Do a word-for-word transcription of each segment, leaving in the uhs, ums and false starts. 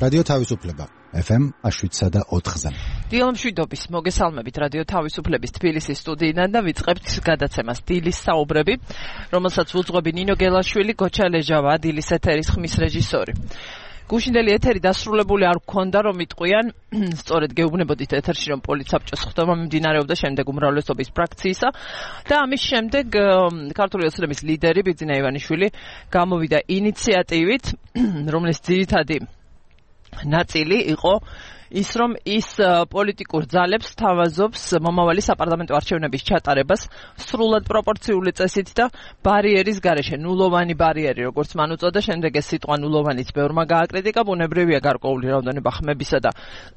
რადიო თავისუფლება ეფ ემ შვიდსა და ოთხზე. დილო მშვიდობის მოგესალმებით რადიო თავისუფლების თბილისის სტუდიიდან და ვიწყებთ გადაცემას დილის საუბრები, რომელსაც უძღვები ნინო გელაშვილი, გოჩა ლეჟავა, დილის ეთერის ხმის რეჟისორი. გუშინდელი ეთერი დასრულებული არ გქონდა, რომ იტყვიან, სწორედ გეუბნებოდით ეთერში, რომ პოლიცსაბჭოს ხდომა მიმდინარეობდა შემდეგ უმრავლესობის ფრაქციისა და ამის შემდეგ ქართული ოცნების ლიდერი ბიძინა ივანიშვილი გამოვიდა ინიციატივით, რომლის ძირითადი ნაწილი იყო ის, რომ ის პოლიტიკურ ძალებს თავაზობს მომავალი საპარლამენტო არჩევნების ჩატარებას სრულად პროპორციული წესით და ბარიერის გარეშე, ნულოვანი ბარიერი, როგორც მან უწოდა, შემდეგ ეს სიტყვა ნულოვანიც ბევრმა გააკრიტიკა, ბუნებრივია გარკვეული რაოდენობა ხმებისა და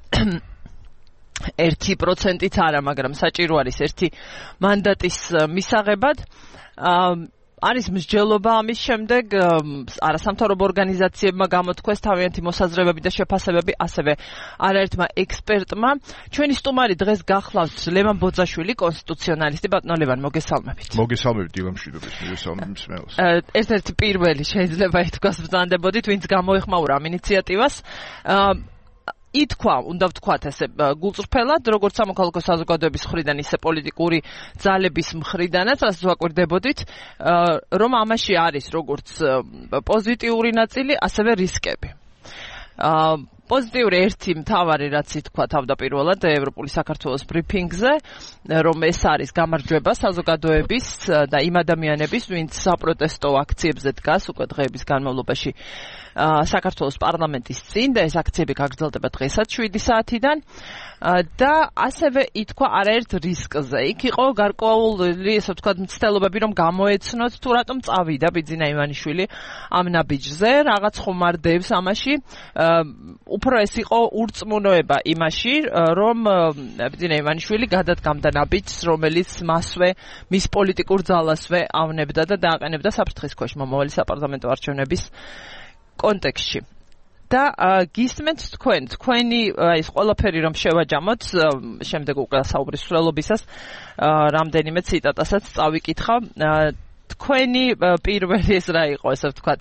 ერთი პროცენტით არა, მაგრამ საჭირო არის ერთი მანდატის მისაღებად. არის მსჯელობა ამის შემდეგ არასამთავრობო ორგანიზაციებმა გამოთქვეს თავიანთი მოსაზრებები და შეფასებები, ასევე არაერთმა ექსპერტმა. ჩვენი სტუმარი დღეს გახლავთ ლევან ბოძაშვილი, კონსტიტუციონალისტი. ბატონო ლევან, მოგესალმებით. მოგესალმებით დილო მშვიდობის, მოგესალმებით მსმენელს. ერთ-ერთი პირველი შეიძლება ითქვას ბრძანდებოდით, ვინც გამოეხმაურა ამ ინიციატივას. ითქვა, უნდა ვთქვათ ესე გულწრფელად, როგორც სამოქალაქო საზოგადოების მხრიდან, ისე პოლიტიკური ძალების მხრიდანაც, რაც ვაკვირდებოდით, რომ ამაში არის როგორც პოზიტიური ნაწილი, ასევე რისკები. პოზიტიური ერთი მთავარი, რაც ითქვა თავდაპირველად ევროპული საქართველოს ბრიფინგზე, რომ ეს არის გამარჯვება საზოგადოების და იმ ადამიანების, ვინც საპროტესტო აქციებზე დგას უკვე დღეების განმავლობაში საქართველოს პარლამენტის წინ და ეს აქციები გაგრძელდება დღესაც შვიდი საათიდან და ასევე ითქვა არაერთ რისკზე. იქ იყო გარკვეული, ესე ვთქვათ, მცდელობები, რომ გამოეცნოთ თუ რატომ წავიდა ბიძინა ივანიშვილი ამ ნაბიჯზე, რაღაც ხომარდებს ამაში. უფრო ეს იყო ურწმუნოება იმაში, რომ ბიძინა ივანიშვილი გადადგამდა ნაბიჯს, რომელიც მასვე, მის პოლიტიკურ ძალასვე ავნებდა და დააყენებდა საფრთხის ქვეშ მომავალი საპარლამენტო არჩევნების კონტექსტში. და გისმენთ თქვენ, თქვენი ის ყველაფერი რომ შევაჯამოთ, შემდეგ უკვე საუბრის სრულობისას რამდენიმე ციტატასაც წავიკითხა. თქვენი პირველი ეს რა იყო, ესე ვთქვათ,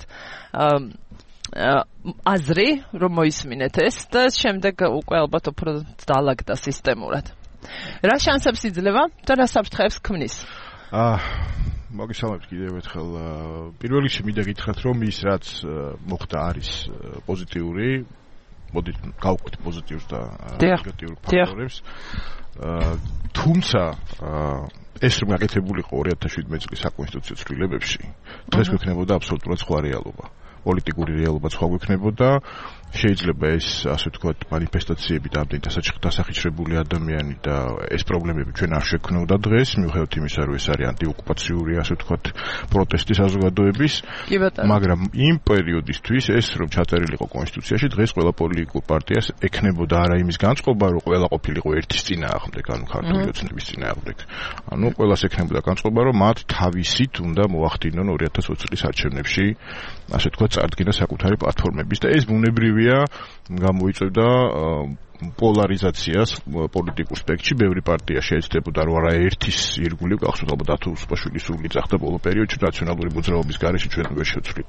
აზრი, რომ მოისმინეთ ეს და შემდეგ უკვე ალბათ უფრო დაალაგდა სისტემურად. რა შანსებს იძლევა და რა საფრთხეებს ქმნის? აა მოგესალმებით კიდევ ერთხელ. პირველ რიგში მინდა გითხრათ, რომ ის რაც მოხდა არის პოზიტიური, მოდით გავყვეთ პოზიტიურს და ნეგატიურ ფაქტორებს. თუმცა ეს რომ გაკეთებულიყო ორი ათას შვიდმეტი წლის საკონსტიტუციო ცვლილებებში, დღეს გვექნებოდა აბსოლუტურად სხვა რეალობა. პოლიტიკური რეალობა სხვა გვექნებოდა. შეიძლება ეს, ასე ვთქვათ, მანიფესტაციები და ამდენი დასახიჩრებული ადამიანი და ეს პრობლემები ჩვენ არ შექმნოდა დღეს, მიუხედავად იმისა, რომ ეს არის ანტიოკუპაციური, ასე ვთქვათ, პროტესტი საზოგადოების, მაგრამ იმ პერიოდისთვის ეს რომ ჩაწერილიყო კონსტიტუციაში, დღეს ყველა პოლიტიკურ პარტიას ექნებოდა არა იმის განწყობა, რომ ყველა ყოფილიყო ერთის წინააღმდეგ, ანუ ქართული ოცნების წინააღმდეგ. ანუ ყველას ექნებოდა განწყობა, რომ მათ თავისით უნდა მოახდინონ ორი ათას ოცი წლის არჩევნებში, ასე ვთქვათ, წარდგენა საკუთარი პლატფორმების და ეს ბუნებრივია გამოიწვევდა პოლარიზაციას პოლიტიკურ სპექტრში. ბევრი პარტია შეეცდებოდა, რომ არაერთის ირგვლივ გახსოვთ ალბათ დათო უსუპაშვილის სული ძახდა ბოლო პერიოდში ნაციონალური მოძრაობის გარეშე ჩვენ ვერ შევცვლით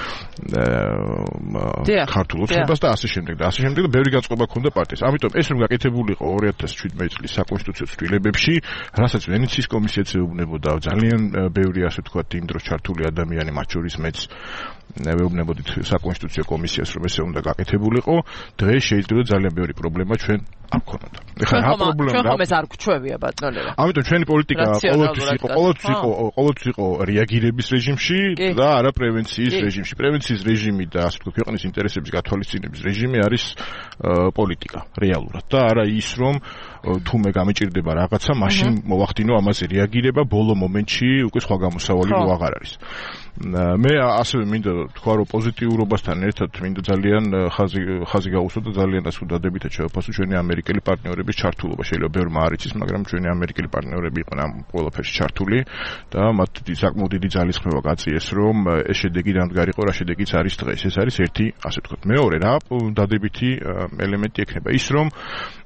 ქართულ ოცნებას და ასე შემდეგ და ასე შემდეგ და ბევრი განწყობა ჰქონდა პარტიას. ამიტომ ეს რომ გაკეთებულიყო ორი ათას შვიდმეტი წლის საკონსტიტუციო ცვლილებებში, რასაც ვენეციის კომისიაც ეუბნებოდა, ძალიან ბევრი, ასე ვთქვათ, იმ დროს ჩართული ადამიანი, მათ შორის მეც ვეუბნებოდით საკონსტიტუციო კომისიას, რომ ესე უნდა გაკეთებულიყო. დღეს შეიძლება ძალიან ბევრი პრობლემა ჩვენ არ გქონოდა. ეხლა რა პრობლემა? ჩვენ ხომ ეს არ გვჩვევია, ბატონო ლევან. ამიტომ ჩვენი პოლიტიკა ყოველთვის იყო, ყოველთვის იყო, ყოველთვის იყო რეაგირების რეჟიმში და არა პრევენციის რეჟიმში. პრევენციის რეჟიმი და ასე ვთქვათ, ქვეყნის ინტერესების გათვალისწინების რეჟიმი არის პოლიტიკა რეალურად და არა ის, რომ თუ მე გამეჭირდება რაღაცა, მაშინ მოვახდინო ამაზე რეაგირება, ბოლო მომენტში უკვე სხვა გამოსავალი რო აღარ არის. მე ასევე მინდა თქვა, რომ პოზიტიურობასთან ერთად მინდა ძალიან ხაზი ხაზი გაუსვა და ძალიან ასე დადებითად შევაფასო ჩვენი ამერიკელი პარტნიორების ჩართულობა. შეიძლება ბევრმა არ იცის, მაგრამ ჩვენი ამერიკელი პარტნიორები იყვნენ ამ ყველაფერში ჩართული და მათ საკმაოდ დიდი ძალისხმევა გაწიეს, რომ ეს შედეგი დამდგარიყო, რა შედეგიც არის დღეს. ეს არის ერთი, ასე ვთქვათ. მეორე, რა დადებითი ელემენტი ექნება ის, რომ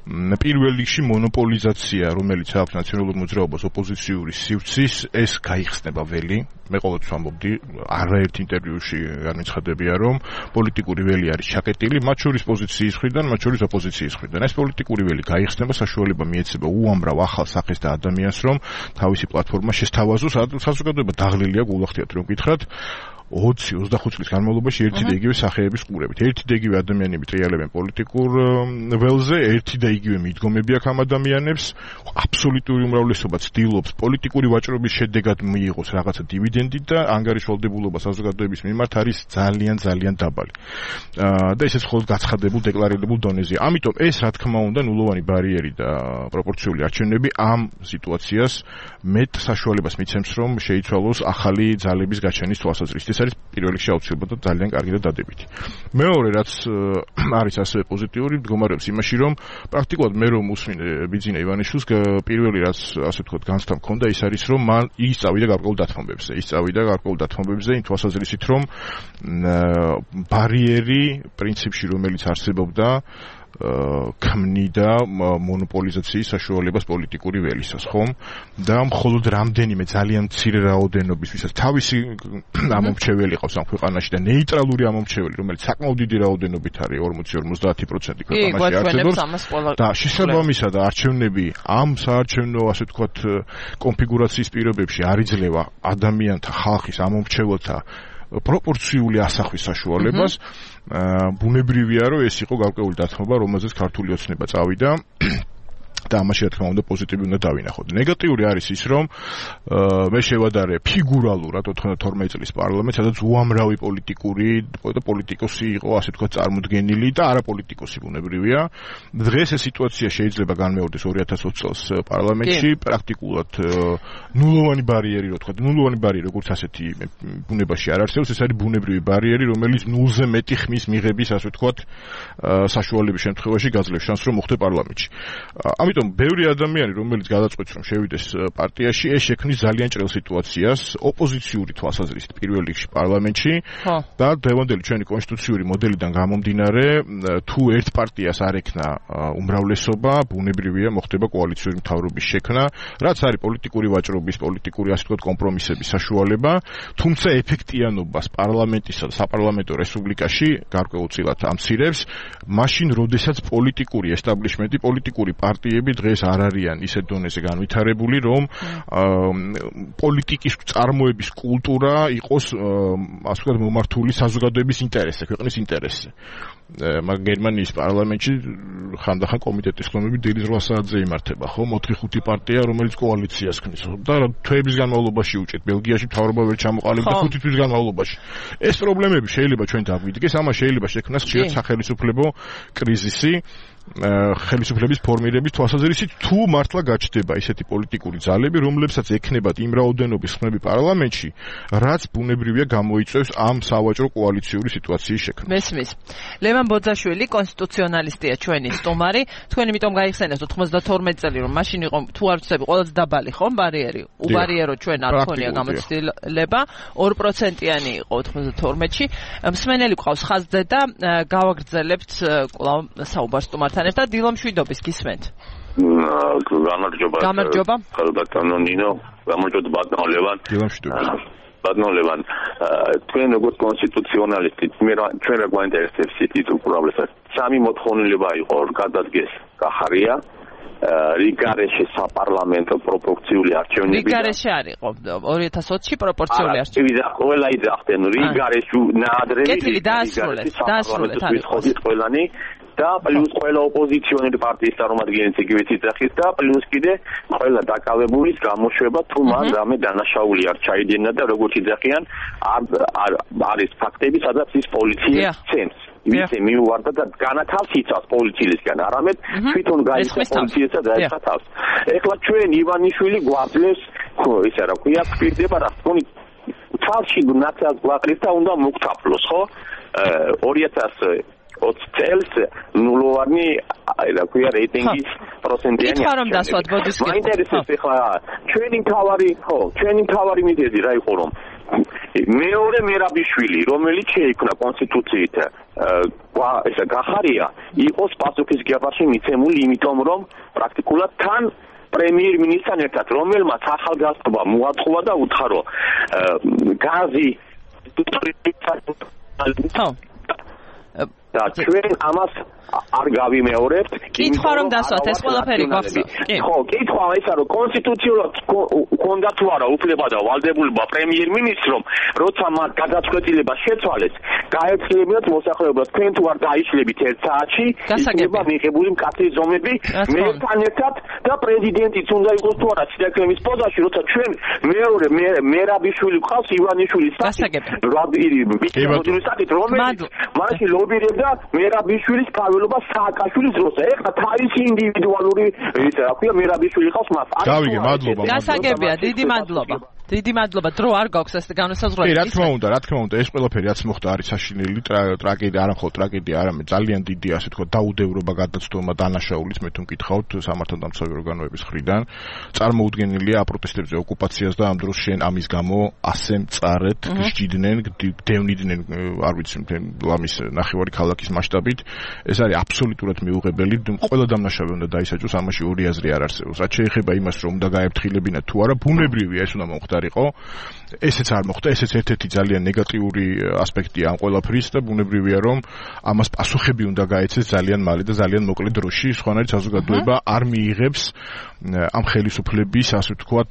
პირველ რიგში მონოპოლიზაცია, რომელიც აქვს ნაციონალურ მოძრაობას ოპოზიციური სივრცის, ეს გაიხსნება ველი. მე ყოველთვის ვამბობდი, არაერთ ინტერვიუში განმეცხადებია, რომ პოლიტიკური ველი არის ჩაკეტილი, მათ შორის პოზიციის მხრიდან, მათ შორის ოპოზიციის მხრიდან. ეს პოლიტიკური ველი გაიხსნება, საშუალება მიეცება უამრავ ახალ სახეს და ადამიანს, რომ თავისი პლატფორმა შესთავაზოს. საზოგადოება დაღლილია, გულახდიათ რომ გითხრათ. ოცი ოცდახუთ წლის განმავლობაში ერთი და იგივე სახეების ყურებით. ერთი და იგივე ადამიანები ტრიალებენ პოლიტიკურ ველზე, ერთი და იგივე მიდგომები აქვს ამ ადამიანებს. აბსოლუტური უმრავლესობა ცდილობს პოლიტიკური ვაჭრობის შედეგად მიიღოს რაღაცა დივიდენდი და ანგარიშვალდებულობა საზოგადოების მიმართ არის ძალიან ძალიან დაბალი. და ესეც მხოლოდ გაცხადებულ დეკლარირებულ დონეზეა. ამიტომ ეს რა თქმა უნდა ნულოვანი ბარიერი და პროპორციული არჩევნები ამ სიტუაციას მეტ საშუალებას მიცემს, რომ შეიცვალოს ახალი ძალების გაჩენის თვალსაზრისით. ეს არის პირველ რიგში აუცილებლად და ძალიან კარგი და დადებითი. მეორე რაც არის ასევე პოზიტიური, მდგომარეობს იმაში, რომ პრაქტიკულად მე რომ უსმინე ბიძინა ივანიშვილს, პირველი რაც ასე ვთქვათ განცდა მქონდა, ის არის, რომ მან ისწავიდა გარკვეულ დათმობებზე. ისწავიდა გარკვეულ დათმობებზე იმ თვალსაზრისით, რომ ბარიერი პრინციპში, რომელიც არსებობდა, ქმნიდა მონოპოლიზაციის საშუალებას პოლიტიკური ველისას, ხომ? და მხოლოდ რამდენიმე ძალიან მცირე რაოდენობის, ვისაც თავისი ამომრჩეველი ყავს ამ ქვეყანაში და ნეიტრალური ამომრჩეველი, რომელიც საკმაოდ დიდი რაოდენობით არის ორმოცი ორმოცდაათი პროცენტი ქვეყანაში არსებობს. და შესაბამისად არჩევნები ამ საარჩევნო, ასე ვთქვათ, კონფიგურაციის პირობებში არ იძლევა ადამიანთა, ხალხის ამომრჩეველთა პროპორციული ასახვის საშუალებას. ბუნებრივია, რომ ეს იყო გარკვეული დათმობა, რომელზეც ქართული ოცნება წავიდა. და ამაში რა თქმა უნდა პოზიტივი უნდა დავინახოთ. ნეგატიური არის ის, რომ მე შევადარე ფიგურალურად ოთხმოცდათორმეტი წლის პარლამენტს, სადაც უამრავი პოლიტიკური და პოლიტიკოსი იყო, ასე ვთქვათ, წარმოდგენილი და არაპოლიტიკოსი ბუნებრივია. დღეს ეს სიტუაცია შეიძლება განმეორდეს ორი ათას ოცი წელს პარლამენტში, პრაქტიკულად ნულოვანი ბარიერი, რო ვთქვათ, ნულოვანი ბარიერი, როგორც ასეთი ბუნებაში არ არსებობს, ეს არის ბუნებრივი ბარიერი, რომელიც ნულზე მეტი ხმის მიღების, ასე ვთქვათ, საშუალების შემთხვევაში გაძლევს შანსს, რომ მოხდეს პარლამენტში. ამიტომ ბევრი ადამიანი, რომელიც გადაწყვეტს, რომ შევიდეს პარტიაში, ეს შექმნის ძალიან ჭრელ სიტუაციას ოპოზიციური თვალსაზრისით პირველ რიგში პარლამენტში და დღევანდელი ჩვენი კონსტიტუციური მოდელიდან გამომდინარე, თუ ერთ პარტიას არ ექნა უმრავლესობა, ბუნებრივია მოხდება კოალიციური მთავრობის შექმნა, რაც არის პოლიტიკური ვაჭრობის, პოლიტიკური ასე ვთქვათ კომპრომისების საშუალება, თუმცა ეფექტიანობას პარლამენტისა და საპარლამენტო რესპუბლიკაში გარკვეულწილად ამცირებს, მაშინ როდესაც პოლიტიკური ესტაბლიშმენტი, პოლიტიკური პარტიები დღეს არ არიან ისეთ დონეზე განვითარებული, რომ პოლიტიკის წარმოების კულტურა იყოს, ასე ვთქვათ, მომართული საზოგადოების ინტერესზე, ქვეყნის ინტერესზე. მაგ გერმანიის პარლამენტში ხანდახან კომიტეტის ხმები დილის რვა საათზე იმართება, ხო? ოთხი ხუთი პარტია, რომელიც კოალიციას ქმნის და თვეების განმავლობაში უჭერთ. ბელგიაში მთავრობა ვერ ჩამოყალიბდა ხუთი თვის განმავლობაში. ეს პრობლემები შეიძლება ჩვენ დაგვიდგეს, ამას შეიძლება შექმნას ხშირად სახელმწიფო კრიზისი. ხელისუფლების ფორმირების თვალსაზრისით თუ მართლა გაჩნდება ისეთი პოლიტიკური ძალები, რომლებსაც ექნებათ იმ რაოდენობის ხმები პარლამენტში, რაც ბუნებრივია გამოიწვევს ამ სავაჭრო კოალიციური სიტუაციის შექმნას. მესმის. ლევან ბოძაშვილი კონსტიტუციონალისტია ჩვენი სტუმარი. თქვენ იმიტომ გაიხსენეთ ოთხმოცდათორმეტი წელი, რომ მაშინ იყო თუ არ ვცდები ყველაზე დაბალი ხომ ბარიერი. უბარიერო ჩვენ არ ქონია გამოცდილება, ორი პროცენტიანი იყო ოთხმოცდათორმეტში. მსმენელი ყავს ხაზზე და გავაგრძელებთ კვლავ საუბარს სტუმართან. და დილომშვიდობის გისმენთ. გამარჯობა. გამარჯობა. ხალბატონო ნინო, გამარჯობა ბატონო ლევან. დილომშვიდობის. ბატონო ლევან, თქვენ როგორც კონსტიტუციონალისტი, ჩვენ რა გვაინტერესებს ის უბრალოდ სამი მოთხოვნილება იყო გადადგეს კახარია. რიგარეში საპარლამენტო პროპორციული არჩევნები. რიგარეში არ იყო ორი ათას ოცში პროპორციული არჩევნები. არა, ყველა იძახდნენ რიგარეში ნაადრევი. კეთილი დაასრულეთ, დაასრულეთ არის. ყველანი და პლუს ყველა ოპოზიციონერი პარტიის წარმომადგენლიც იგივე იძახის და პლუს კიდე ყველა დაკავებულის გამოშვება თუ მან რამე დანაშაული არ ჩაიდინა და როგორც იძახიან არის ფაქტები, სადაც ის პოლიცია ცემს. ისე მიუვარდა და განათავს იცავს პოლიციისგან, არამედ თვითონ გაიხსნა პოლიციასა და ეცხა თავს. ეხლა ჩვენ ივანიშვილი გვაძლევს, ისე რა ქვია, გვირდება რა თქონი თვალში ნაცალს გვაყრის და უნდა მოგთაფლოს, ხო? ორი ათას ოცი წელს ნულოვანი, რა ქვია, რეიტინგის პროცენტიანი. ითქვა რომ დასვათ ბოდისკი. მაინტერესებს ეხლა ჩვენი მთავარი, ხო, ჩვენი მთავარი მიზეზი რა იყო რომ მეორე მერაბიშვილი, რომელიც შეიქმნა კონსტიტუციით, ესა გახარია, იყოს პასუხისმგებაში მიცემული, იმიტომ რომ პრაქტიკულად თან პრემიერ-მინისტრთან ერთად, რომელმაც ახალგაზრდობა მოაწყობა და უთხარო გაზი და ჩვენ ამას არ გავიმეორებთ. კითხვა რომ დასვათ ეს ყველაფერი გვახსოვს. ხო, კითხვა ისა რომ კონსტიტუციურად ქონდა თუ არა უფლება და ვალდებულება პრემიერ-მინისტრს რომ როცა მათ გადაწყვეტილება შეცვალეს, გაეცლებინათ მოსახლეობას თქვენ თუ არ დაიშლებით ერთ საათში, იქნება მიღებული მკაცრი ზომები მერთან ერთად და პრეზიდენტიც უნდა იყოს თუ არა სიძახების პოზაში, როცა ჩვენ მეორე მერაბიშვილი ყავს ივანიშვილის საკითხი. რომელიც მაშინ ლობირებდა მერაბიშვილის ფავილობა სააკაშვილის დროს. ეხლა თავისი ინდივიდუალური ისა რა ქვია მერაბიშვილი ყავს მას. გავიგე, მადლობა. გასაგებია, დიდი მადლობა. დიდი მადლობა. დრო არ გვაქვს ეს განსაზღვრელი. კი, რა თქმა უნდა, რა თქმა უნდა, ეს ყველაფერი რაც მოხდა არის საშინელი ტრაგედია, არა მხოლოდ ტრაგედია, არამედ ძალიან დიდი ასე თქვა დაუდევრობა გადაცდომა დანაშაულით, მე თუ მკითხავთ სამართალდამცავი ორგანოების მხრიდან. წარმოუდგენელია აპროტესტებზე ოკუპაციას და ამ დროს შენ ამის გამო ასე მწარეთ გსჯიდნენ, გდევნიდნენ, არ ვიცი, ლამის ნახევარი ქალაქის მასშტაბით. ეს არის აბსოლუტურად მიუღებელი. ყველა დამნაშავე უნდა დაისაჯოს, ამაში ორი აზრი არ არსებობს. რაც შეეხება იმას, რომ უნდა გაეფრთხილებინა თუ არა, ბუნებრივია ეს უნდა მოხდარიყო. ესეც არ მოხდა, ესეც ერთ-ერთი ძალიან ნეგატიური ასპექტია ამ ყველაფრის და ბუნებრივია, რომ ამას პასუხები უნდა გაეცეს ძალიან მალე და ძალიან მოკლე დროში, სხვანაირ საზოგადოება არ მიიღებს ამ ხელისუფლების, ასე ვთქვათ,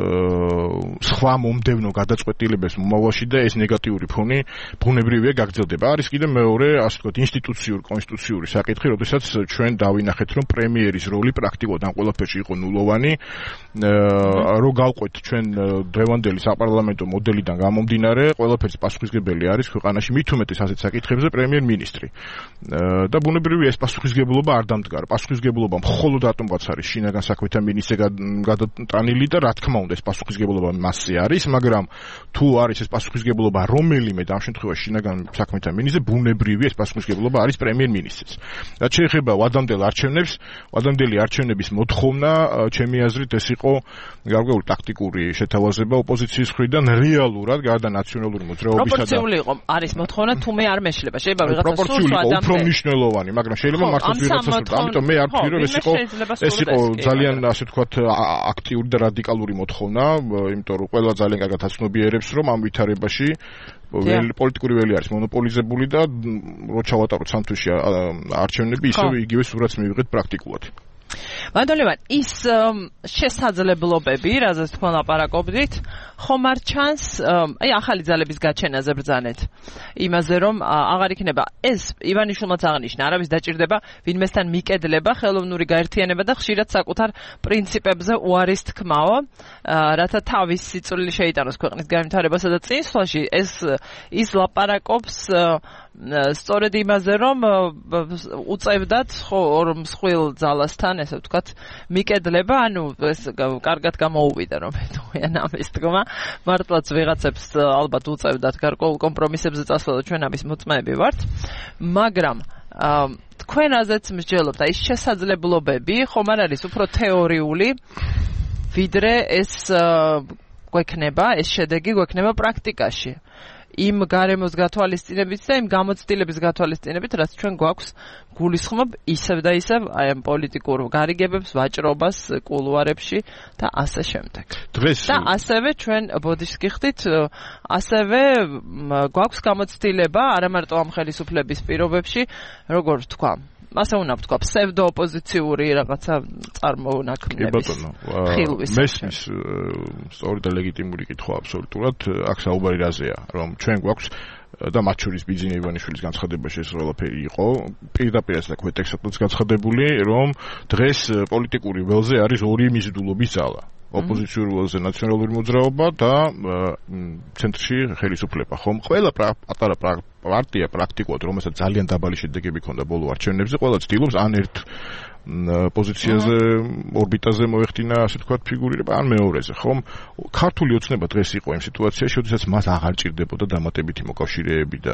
სხვა მომდევნო გადაწყვეტილებას მომავალში და ეს ნეგატიური ფონი ბუნებრივია გაგრძელდება. არის კიდე მეორე, ასე ვთქვათ, ინსტიტუციური, კონსტიტუციური საკითხი, როდესაც ჩვენ დავინახეთ, რომ პრემიერის როლი პრაქტიკულად ამ ყველაფერში იყო ნულოვანი. რო გავყვეთ ჩვენ დღევანდელი საპარლამენტო მოდელიდან გამომდინარე, ყველაფერს პასუხისმგებელი არის ქვეყანაში მით უმეტეს ასეთ საკითხებზე პრემიერ-მინისტრი. და ბუნებრივია ეს პასუხისმგებლობა არ დამდგარა. პასუხისმგებლობა მხოლოდ ატომბაც არის შინაგან საქმეთა მინისტრზე გადატანილი და რა თქმა უნდა ეს პასუხისმგებლობა მასზე არის, მაგრამ თუ არის ეს პასუხისმგებლობა რომელიმე და ამ შემთხვევაში შინაგან საქმეთა მინისტრზე, ბუნებრივია ეს პასუხისმგებლობა არის პრემიერ-მინისტრს. რაც შეეხება ვადამდელ არჩევნებს, ვადამდელი არჩევნების მოთხოვნა, ჩემი აზრით ეს იყო გარკვეული ტაქტიკური შეთავაზება ოპოზიციის მხრიდან, რეალურად გარდა ნაციონალური მოძრაობისა და პროპორციული იყო არის მოთხოვნა, თუ მე არ მეშლება. შეიძლება ვიღაცა პროპორციული იყო უფრო მნიშვნელოვანი, მაგრამ შეიძლება მართლაც ვიღაცა სურდა. ამიტომ მე არ ვთვლი, რომ ეს იყო ეს იყო ძალიან ასე ვთქვათ აქტიური და რადიკალური მოთხოვნა, იმიტომ რომ ყველა ძალიან კარგად აცნობიერებს, რომ ამ ვითარებაში პოლიტიკური ველი არის მონოპოლიზებული და რო ჩავატაროთ სამ თვეში არჩევნები, ისევ იგივე სურათს მივიღეთ პრაქტიკულად. მანდოლევან ის შესაძლებლობები, რაზეც თქვენ ლაპარაკობდით, ხომ არ ჩანს, აი ახალი ძალების გაჩენაზე ბრძანეთ. იმაზე რომ აღარ იქნება ეს ივანიშვილმაც აღნიშნა, არავის დაჭირდება ვინმესთან მიკედლება, ხელოვნური გაერთიანება და ხშირად საკუთარ პრინციპებზე უარის თქმაო, რათა თავის სიწვრილი შეიტანოს ქვეყნის განვითარებასა და წინსვლაში. ეს ის ლაპარაკობს სწორედ იმაზე, რომ უწევდათ ორ მსხვილ ძალასთან, ესე ვთქვათ, მიკედლება, ანუ ეს კარგად გამოუვიდა, რომ თქვენ ამის თქმა, მართლაც ვიღაცებს ალბათ უწევდათ გარკვეულ კომპრომისებზე წასვლა და ჩვენ ამის მოწმეები ვართ, მაგრამ თქვენ აზეც მსჯელობთ, აი ეს შესაძლებლობები ხომ არ არის უფრო თეორიული, ვიდრე ეს გვექნება, ეს შედეგი გვექნება პრაქტიკაში. იმ გარემოს გათვალისწინებით და იმ გამოცდილების გათვალისწინებით, რაც ჩვენ გვაქვს გულისხმობ ისევ და ისევ აი ამ პოლიტიკურ გარიგებებს, ვაჭრობას, კულუარებში და ასე შემდეგ. დღეს და ასევე ჩვენ ბოდიშს გიხდით, ასევე გვაქვს გამოცდილება არა მარტო ამ ხელისუფლების პირობებში, როგორ ვთქვა, ასე უნდა ვთქვა, ფსევდოოპოზიციური რაღაცა წარმოუნაქმნების ხილვის. მესმის სწორი და ლეგიტიმური კითხვა აბსოლუტურად, აქ საუბარი რაზეა, რომ ჩვენ გვაქვს და მათ შორის ბიძინა ივანიშვილის განცხადებაში ეს ყველაფერი იყო, პირდაპირ ეს კვეტექსადაც განცხადებული, რომ დღეს პოლიტიკური ველზე არის ორი მიზიდულობის ძალა. ოპოზიციური ველზე ნაციონალური მოძრაობა და ცენტრში ხელისუფლება. ხომ ყველა პატარა პარტია პრაქტიკულად, რომელსაც ძალიან დაბალი შედეგები ჰქონდა ბოლო არჩევნებზე, ყველა ცდილობს ან ერთ პოზიციაზე, ორბიტაზე მოეხდინა, ასე ვთქვათ, ფიგურირება, ან მეორეზე, ხომ? ქართული ოცნება დღეს იყო იმ სიტუაციაში, როდესაც მას აღარ ჭირდებოდა დამატებითი მოკავშირეები და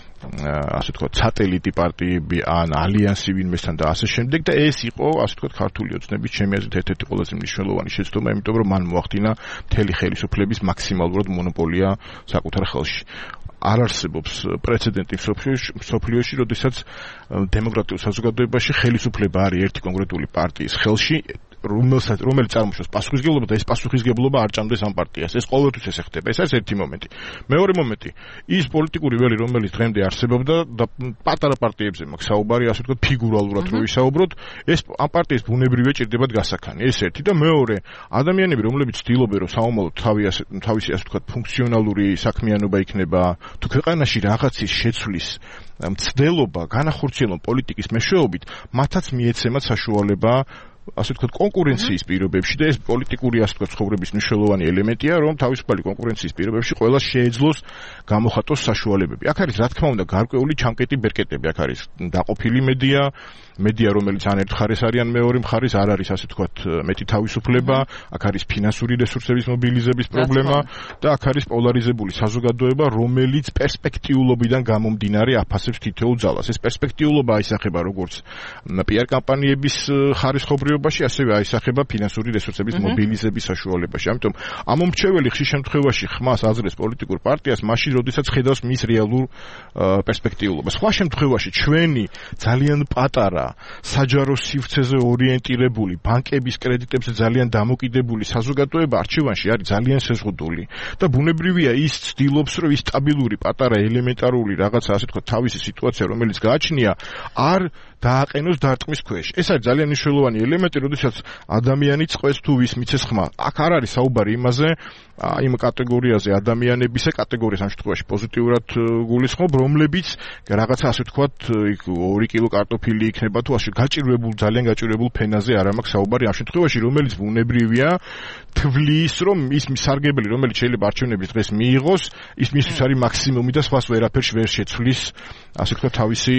ასე ვთქვათ, სატელიტი პარტიები ან ალიანსი ვინმესთან და ასე შემდეგ და ეს იყო, ასე ვთქვათ, ქართული ოცნების ჩემი აზრით ერთ-ერთი ყველაზე მნიშვნელოვანი შეცდომა, იმიტომ რომ მან მოახდინა მთელი ხელისუფლების მაქსიმალურად მონოპოლია საკუთარ ხელში. არ არსებობს პრეცედენტი მსოფლიოში, როდესაც დემოკრატიულ საზოგადოებაში ხელისუფლება არის ერთი კონკრეტული პარტიის ხელში, რომელსაც რომელიც წარმოშობს პასუხისმგებლობა და ეს პასუხისმგებლობა არ ჭამდეს ამ პარტიას. ეს ყოველთვის ესე ხდება. ეს არის ერთი მომენტი. მეორე მომენტი, ის პოლიტიკური ველი, რომელიც დღემდე არსებობდა და პატარა პარტიებზე მაქვს საუბარი, ასე ვთქვათ, ფიგურალურად რო ვისაუბროთ, ეს ამ პარტიის ბუნებრივია ჭირდებათ გასახანი. ეს ერთი და მეორე, ადამიანები, რომლებიც ცდილობენ, რომ საომალოდ თავისი, ასე ვთქვათ, ფუნქციონალური საქმიანობა იქნება, თუ ქვეყანაში რაღაცის შეცვლის მცდელობა, განახორციელონ პოლიტიკის მეშვეობით, მათაც მიეცემათ საშუალება ასე ვთქვათ, კონკურენციის პირობებში და ეს პოლიტიკური, ასე ვთქვათ, ცხოვრების მნიშვნელოვანი ელემენტია, რომ თავისუფალი კონკურენციის პირობებში ყველა შეეძლოს გამოხატოს საშუალებები. აქ არის, რა თქმა უნდა, გარკვეული ჩამკეტი ბერკეტები, აქ არის დაყოფილი მედია, მედია, რომელიც ან ერთ მხარეს არის, ან მეორე მხარეს არ არის, ასე ვთქვათ, მეტი თავისუფლება, აქ არის ფინანსური რესურსების მობილიზების პრობლემა და აქ არის პოლარიზებული საზოგადოება, რომელიც პერსპექტიულობიდან გამომდინარე აფასებს თითოეულ ძალას. ეს პერსპექტიულობა აისახება როგორც პიარ კამპანიების ხარისხობრიობაში, ასევე აისახება ფინანსური რესურსების მობილიზების საშუალებაში. ამიტომ ამომრჩეველი ხშირ შემთხვევაში ხმას აზრებს პოლიტიკურ პარტიას, მაშინ, როდესაც ხედავს მის რეალურ პერსპექტიულობას. სხვა შემთხვევაში ჩვენი ძალიან პატარა საჯარო სივრცეზე ორიენტირებული, ბანკების კრედიტებზე ძალიან დამოკიდებული საზოგადოება არჩევანში არის ძალიან შეზღუდული და ბუნებრივია ის ცდილობს, რომ ის სტაბილური, პატარა, ელემენტარული რაღაცა, ასე ვთქვათ, თავისი სიტუაცია, რომელიც გააჩნია, არ დააყენოს დარტყმის ქვეშ. ეს არის ძალიან მნიშვნელოვანი ელემენტი, როდესაც ადამიანი წყვეს თუ ვის მიცეს ხმა. აქ არ არის საუბარი იმაზე, იმ კატეგორიაზე ადამიანებისა კატეგორიას ამ შემთხვევაში პოზიტიურად გულისხმობ, რომლებიც რაღაცა, ასე ვთქვათ, ორი კილო კარტოფილი იქნება თუ ასე გაჭირვებულ, ძალიან გაჭირვებულ ფენაზე არ მაქვს საუბარი ამ შემთხვევაში, რომელიც ბუნებრივია თვლის, რომ ის მსარგებელი, რომელიც შეიძლება არჩევნების დღეს მიიღოს, ის მისთვის არის მაქსიმუმი და სხვას ვერაფერში ვერ შეცვლის, ასე ვთქვათ, თავისი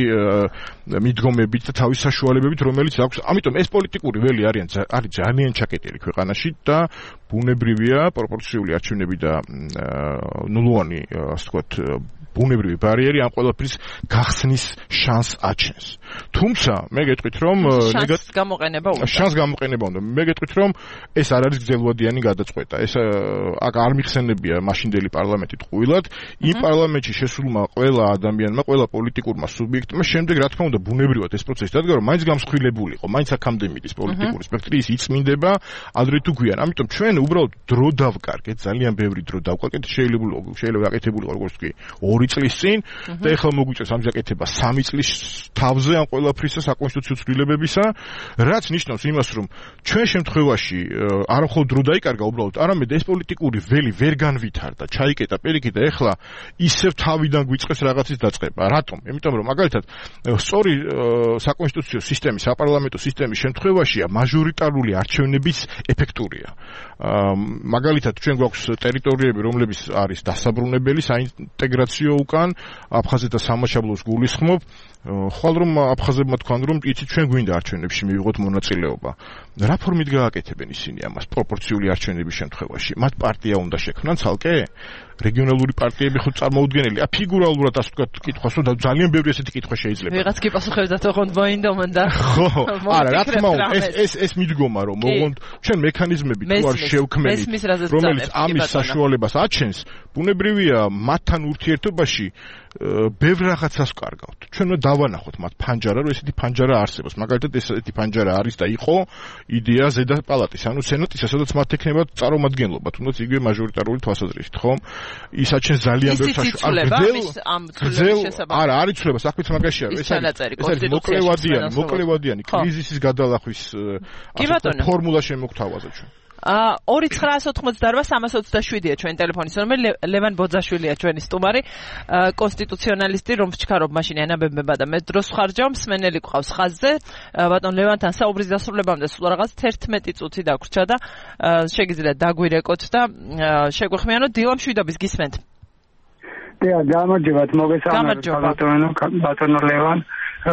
მიდგომებით და თავის საშუალებებით, რომელიც აქვს. ამიტომ ეს პოლიტიკური ველი არის არის ძალიან ჩაკეტილი ქვეყანაში და ბუნებრივია პროპორციული არჩევნები და ნულოვანი, ასე ვთქვათ, ბუნებრივი ბარიერი ამ ყველაფრის გახსნის შანსს აჩენს. თუმცა მე გეტყვით, რომ შანსს გამოყენება უნდა. შანსს გამოყენება უნდა. მე გეტყვით, რომ ეს არ არის გრძელვადიანი გადაწყვეტა. ეს აქ არ მიხსენებია მაშინდელი პარლამენტი ტყუილად. იმ პარლამენტში შესულმა ყველა ადამიანმა, ყველა პოლიტიკურმა სუბიექტმა შემდეგ, რა თქმა უნდა, ბუნებრივად ეს პროცესი დადგა, რომ მაინც გამსხვილებული იყო, მაინც აქამდე მიდის პოლიტიკური სპექტრი, ის იწმინდება ადრე თუ გვიან. ამიტომ ჩვენ უბრალოდ დრო დავკარგეთ, ძალიან ბევრი დრო დავკარგეთ, შეიძლება შეიძლება გაკეთებულიყო როგორც კი ორი წლის წინ და ეხლა მოგვიწევს ამ გაკეთება სამი წლის თავზე ამ ყველაფრისა საკონსტიტუციო ცვლილებებისა, რაც ნიშნავს იმას, რომ ჩვენ შემთხვევაში არ მხოლოდ დრო დაიკარგა უბრალოდ, არამედ ეს პოლიტიკური ველი ვერ განვითარდა, ჩაიკეტა პირიქით და ეხლა ისევ თავიდან გვიწყეს რაღაცის დაწყება. რატომ? იმიტომ რომ მაგალითად სწორი საკონსტიტუციო სისტემის, საპარლამენტო სისტემის შემთხვევაშია მაჟორიტარული არჩევნების ეფექტურია. მაგალითად ჩვენ გვაქვს ტერიტორიები, რომლებიც არის დასაბრუნებელი საინტეგრაციო უკან, აფხაზეთ და სამაშაბლოს გულისხმობ, ხვალ რომ აფხაზებმა თქვან რომ იცით ჩვენ გვინდა არჩევნებში მივიღოთ მონაწილეობა. რა ფორმით გააკეთებენ ისინი ამას პროპორციული არჩევნების შემთხვევაში? მათ პარტია უნდა შექმნან ცალკე? რეგიონალური პარტიები ხო წარმოუდგენელი? ა ფიგურალურად ასე ვთქვათ, კითხვას რომ ძალიან ბევრი ესეთი კითხვა შეიძლება. ვიღაც კი პასუხებდა თქონდ მოინდომან და ხო, არა, რა თქმა უნდა, ეს ეს ეს მიდგომა რომ მოღონდ ჩვენ მექანიზმები თუ არ შევქმნით, რომელიც ამის საშუალებას აჩენს, ბუნებრივია მათთან ურთიერთობაში ბევრ რაღაცას ვკარგავთ. ჩვენ უნდა დავანახოთ მათ ფანჯარა, რომ ესეთი ფანჯარა არსებობს. მაგალითად, ესეთი ფანჯარა არის და იყო იდეა ზედა პალატის, ანუ სენატისა, სადაც მათ ექნება წარმომადგენლობა, თუნდაც იგივე მაჟორიტარული თვალსაზრისით, ხო? ის აჩენს ძალიან ბევრ საშუალებას. არა, არის ცვლილება, საქმეც მაგაშია. ეს არის მოკლევადიანი, მოკლევადიანი კრიზისის გადალახვის ფორმულა შემოგთავაზა ჩვენ. ორი ცხრაას ოთხმოცდაორვა სამას ოცდაშვიდია ჩვენი ტელეფონის ნომერი. ლევან ბოძაშვილია ჩვენი სტუმარი, კონსტიტუციონალისტი, რომ ვჩქარობ მაშინ ენაბებება და მე დროს ვხარჯავ, მსმენელი გვყავს ხაზზე. ბატონ ლევანთან საუბრის დასრულებამდე სულ რაღაც თერთმეტი წუთი დაგვრჩა და შეგიძლიათ დაგვირეკოთ და შეგვეხმიანოთ. დილა მშვიდობის, გისმენთ. დიახ, გამარჯობათ, მოგესალმებით ბატონო, ბატონო ლევან.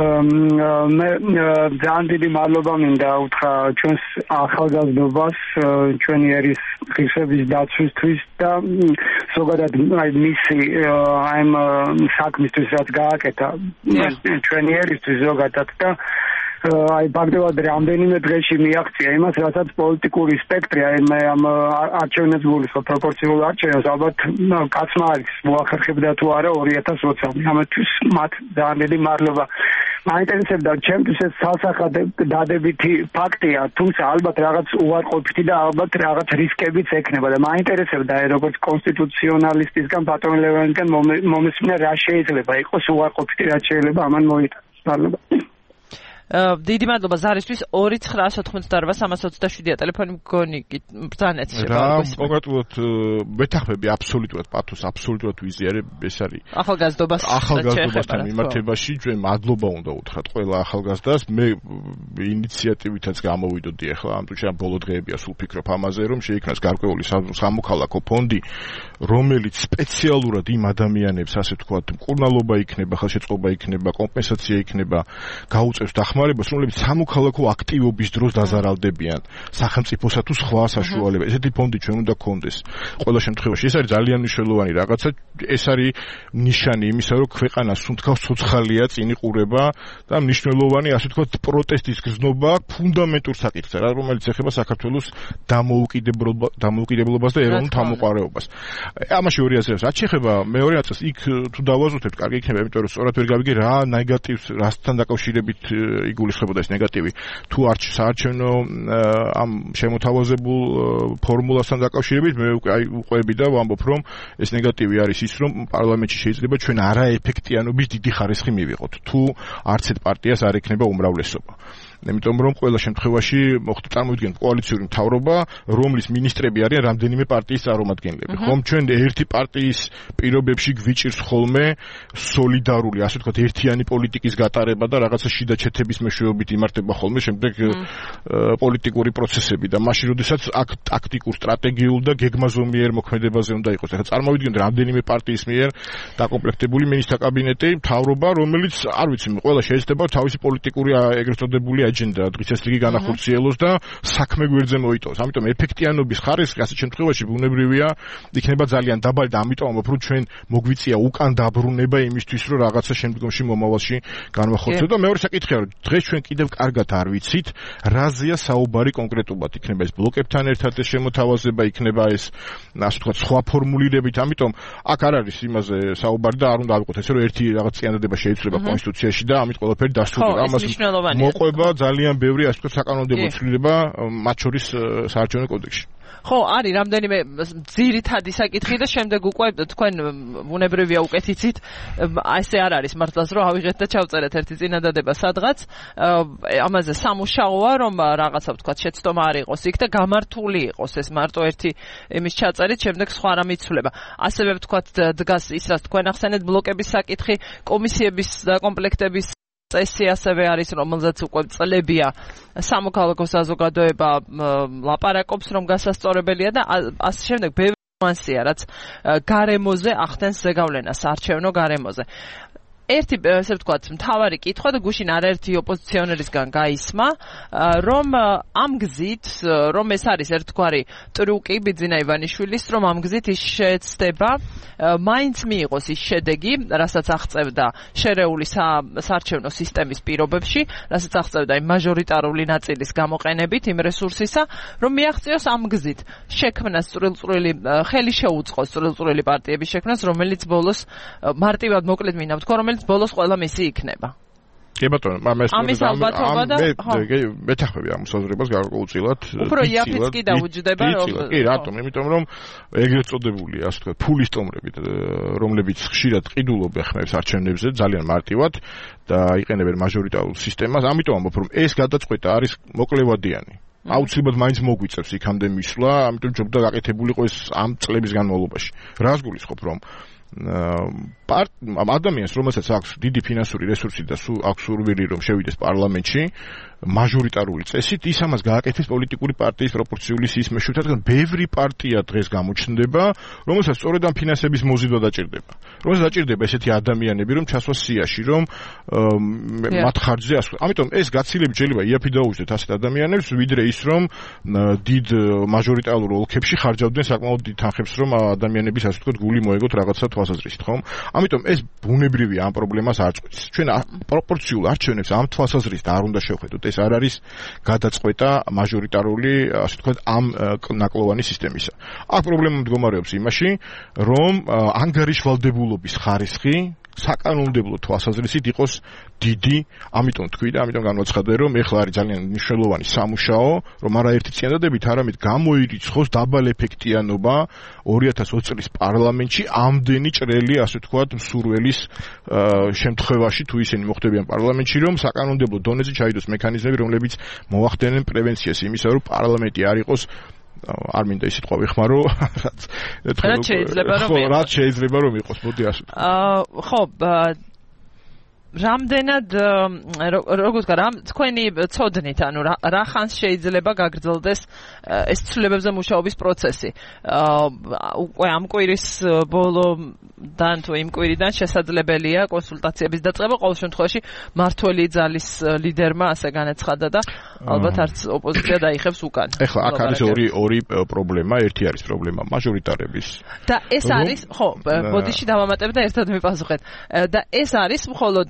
მე ძალიან დიდი მადლობა მინდა უთხრა ჩვენს ახალგაზრდობას, ჩვენი ერის ღირსების დაცვისთვის და ზოგადად აი მისი აი საქმისთვის რაც გააკეთა ჩვენი ერისთვის ზოგადად და აი ფაქტობრივად რამდენიმე დღეში მიაღწია იმას, რასაც პოლიტიკური სპექტრი, აი მე ამ არჩევნებს გულისხმობ, პროპორციულ არჩევნებს, ალბათ კაცმა არის მოახერხებდა თუ არა ორი ათას ოცი. ამისთვის მათ ძალიან დიდი მადლობა. მაინტერესებდა, ჩემთვის ეს სასახად დადებითი ფაქტია, თუმცა ალბათ რაღაც უარყოფითი და ალბათ რაღაც რისკებიც ექნება და მაინტერესებდა, აი როგორც კონსტიტუციონალისტისგან, ბატონ ლევანისგან მომესმინა რა შეიძლება იყოს უარყოფითი, რაც შეიძლება ამან მოიტანოს. მადლობა. დიდი მადლობა ზარისთვის ორი ცხრა ოთხმოცდაოთხ სამას ოცდაშვიდია ტელეფონი მგონი ბრძანეთ რა კონკრეტულად მეთახმები აბსოლუტურად პათოს აბსოლუტურად ვიზიარებ ეს არის ახალგაზრდობას ახალგაზრდობასთან მიმართებაში ჩვენ მადლობა უნდა უთხრათ ყველა ახალგაზრდას მე ინიციატივითაც გამოვიდოდი ახლა ამ თუჩა ბოლო დღეებია სულ ფიქრობ ამაზე რომ შეიქმნას გარკვეული სამოქალაქო ფონდი რომელიც სპეციალურად იმ ადამიანებს ასე ვთქვათ მკურნალობა იქნება ხელშეწყობა იქნება კომპენსაცია იქნება გაუწევს დახმარებას, რომლებიც სამოქალაქო აქტივობის დროს დაზარალდებიან სახელმწიფოსა თუ სხვა საშუალებას. ესეთი ფონდი ჩვენ უნდა გქონდეს. ყველა შემთხვევაში ეს არის ძალიან მნიშვნელოვანი რაღაცა. ეს არის ნიშანი იმისა, რომ ქვეყანა სუნთქავს ცოცხალია, წინ იყურება და მნიშვნელოვანი, ასე ვთქვათ, პროტესტის გზნობა ფუნდამენტურ საკითხზე, რომელიც ეხება საქართველოს დამოუკიდებლობას და ეროვნულ თავმოყრაობას. ამაში ორი აზრია. რაც შეეხება მეორე აზრს, იქ თუ დავაზუსტებთ, კარგი იქნება, იმიტომ რომ სწორად ვერ გავიგე რა ნეგატივს რასთან დაკავშირებით იგულისხმებოდა ეს ნეგატივი თუ არ საარჩევნო ამ შემოთავაზებულ ფორმულასთან დაკავშირებით მე აი უყვები და ვამბობ რომ ეს ნეგატივი არის ის რომ პარლამენტში შეიძლება ჩვენ არაეფექტიანობის დიდი ხარისხი მივიღოთ თუ არც ერთ პარტიას არ ექნება უმრავლესობა იმიტომ რომ ყველა შემთხვევაში მოხდა წარმოვიდგენთ კოალიციური მთავრობა რომლის მინისტრები არიან რამდენიმე პარტიის წარმომადგენლები ხომ ჩვენ ერთი პარტიის პირობებში გვიჭირს ხოლმე სოლიდარული ასე ვთქვათ ერთიანი პოლიტიკის გატარება და რაღაცა შიდა ჩეთების მეშვეობით იმართება ხოლმე შემდეგ პოლიტიკური პროცესები და მაშინ როდესაც აქ ტაქტიკურ სტრატეგიულ და გეგმაზომიერ მოქმედებაზე უნდა იყოს ახლა წარმოვიდგენთ რამდენიმე პარტიის მიერ დაკომპლექტებული მინისტრთა კაბინეტი მთავრობა რომელიც არ ვიცი ყველა შეიძლება თავისი პოლიტიკური ეგრეთ წოდებული აჯენდა დღის რიგი განახორციელოს და საქმე გვერდზე მოიტოვოს. ამიტომ ეფექტიანობის ხარისხი ასეთ შემთხვევაში ბუნებრივია იქნება ძალიან დაბალი და ამიტომ ამბობ რომ ჩვენ მოგვიწია უკან დაბრუნება იმისთვის რომ რაღაცა შემდგომში მომავალში განვახორციელოთ და მეორე საკითხია რომ დღეს ჩვენ კიდევ კარგად არ ვიცით რაზეა საუბარი კონკრეტულად იქნება ეს ბლოკებთან ერთად ეს შემოთავაზება იქნება ეს ასე ვთქვათ სხვა ფორმულირებით ამიტომ აქ არ არის იმაზე საუბარი და არ უნდა ავიღოთ ესე რომ ერთი რაღაც წინადადება შეიძლება კონსტიტუციაში და ამით ყველაფერი დასრულდება ამას მოყვება ძალიან ბევრი ასე ვთქვათ საკანონმდებლო ცვლილება მათ შორის საარჩევნო კოდექსში. ხო, არის რამდენიმე ძირითადი საკითხი და შემდეგ უკვე თქვენ ბუნებრივია უკეთ იცით, ესე არ არის მართლაც რომ ავიღეთ და ჩავწერეთ ერთი წინადადება სადღაც. ამაზე სამუშაოა რომ რაღაცა ვთქვათ შეცდომა არ იყოს იქ და გამართული იყოს ეს მარტო ერთი იმის ჩაწერით, შემდეგ სხვა რამ იცვლება. ასევე ვთქვათ დგას ის რაც თქვენ ახსენეთ ბლოკების საკითხი, კომისიების დაკომპლექტების წესი ასევე არის რომელზეც უკვე წლებია სამოქალაქო საზოგადოება ლაპარაკობს რომ გასასწორებელია და ასე შემდეგ ბევრი ნიუანსია რაც გარემოზე ახდენს ზეგავლენას არჩევნო გარემოზე ერთი ესე ვთქვათ მთავარი კითხვა და გუშინ არაერთი ოპოზიციონერისგან გაისმა რომ ამ გზით რომ ეს არის ერთგვარი ტრუკი ბიძინა ივანიშვილის რომ ამ გზით ის შეცდება მაინც მიიღოს ის შედეგი რასაც აღწევდა შერეული საარჩევნო სისტემის პირობებში რასაც აღწევდა იმ მაჟორიტარული ნაწილის გამოყენებით იმ რესურსისა რომ მიაღწიოს ამ გზით შექმნას წვრილ-წვრილი ხელი შეუწყოს წვრილ-წვრილი პარტიების შექმნას რომელიც ბოლოს მარტივად მოკლედ მინდა ვთქვა რომელიც ბოლოს ყველა მისი იქნება. კი ბატონო, ამის ალბათობა და მე მეთახმები ამ საზრებას გარკვეულწილად. უფრო იაფიც კი დაუჯდება რომ კი რატომ? იმიტომ რომ ეგრეთ წოდებული ასე ვთქვათ ფულის ტომრებით რომლებიც ხშირად ყიდულობენ ხმებს არჩევნებზე ძალიან მარტივად და იყენებენ მაჟორიტარულ სისტემას, ამიტომ ამბობ რომ ეს გადაწყვეტა არის მოკლევადიანი. აუცილებლად მაინც მოგვიწევს იქამდე მისვლა, ამიტომ ჯობდა გაკეთებულიყო ეს ამ წლების განმავლობაში. რას გულისხმობ რომ პარტ ადამიანს რომელსაც აქვს დიდი ფინანსური რესურსი და აქვს სურვილი რომ შევიდეს პარლამენტში მაჟორიტარული წესით ის ამას გააკეთებს პოლიტიკური პარტიის პროპორციული სიის მეშვეობით, რადგან ბევრი პარტია დღეს გამოჩნდება, რომელსაც სწორედ ამ ფინანსების მოზიდვა დაჭირდება. რომელსაც დაჭირდება ესეთი ადამიანები, რომ ჩასვას სიაში, რომ მათ ხარჯზე ასვლა. ამიტომ ეს გაცილებით შეიძლება იაფი დაუჯდეთ ასეთ ადამიანებს, ვიდრე ის რომ დიდ მაჟორიტარულ ოლქებში ხარჯავდნენ საკმაოდ დიდ თანხებს, რომ ადამიანების ასე ვთქვათ გული მოეგოთ რაღაცა თვალსაზრისით, ხომ? ამიტომ ეს ბუნებრივია ამ პრობლემას არ წყვეტს. ჩვენ პროპორციულ არჩევნებს ამ თვალსაზრისით არ უნდა შევხედოთ. ეს არ არის გადაწყვეტა მაჟორიტარული, ასე ვთქვათ, ამ ნაკლოვანი სისტემისა. აქ პრობლემა მდგომარეობს იმაში, რომ ანგარიშვალდებულობის ხარისხი საკანონმდებლო თვალსაზრისით იყოს დიდი, ამიტომ თქვი და ამიტომ განვაცხადე, რომ ეხლა არის ძალიან მნიშვნელოვანი სამუშაო, რომ არაერთი წინადადებით, არამედ გამოირიცხოს დაბალ ეფექტიანობა ორი ათას ოცი წლის პარლამენტში ამდენი ჭრელი, ასე ვთქვათ, მსურველის შემთხვევაში, თუ ისინი მოხდებიან პარლამენტში, რომ საკანონმდებლო დონეზე ჩაიდოს მექანიზმები, რომლებიც მოახდენენ პრევენციას იმისა, რომ პარლამენტი არ იყოს არ მინდა ის სიტყვა ვიხმარო, რაც შეიძლება რომ იყოს. რაც შეიძლება რომ იყოს, მოდი ასე. აა ხო, რამდენად როგორც რა თქვენი ცოდნით, ანუ რა ხანს შეიძლება გაგრძელდეს ეს ცვლილებებზე მუშაობის პროცესი. უკვე ამ კვირის ბოლოდან თუ იმ კვირიდან შესაძლებელია კონსულტაციების დაწყება, ყოველ შემთხვევაში მართველი ძალის ლიდერმა ასე განაცხადა და ალბათ არც ოპოზიცია დაიხევს უკან. ეხლა აქ არის ორი ორი პრობლემა, ერთი არის პრობლემა მაჟორიტარების. და ეს არის, ხო, ბოდიში დავამატებ და ერთად მიპასუხეთ. და ეს არის მხოლოდ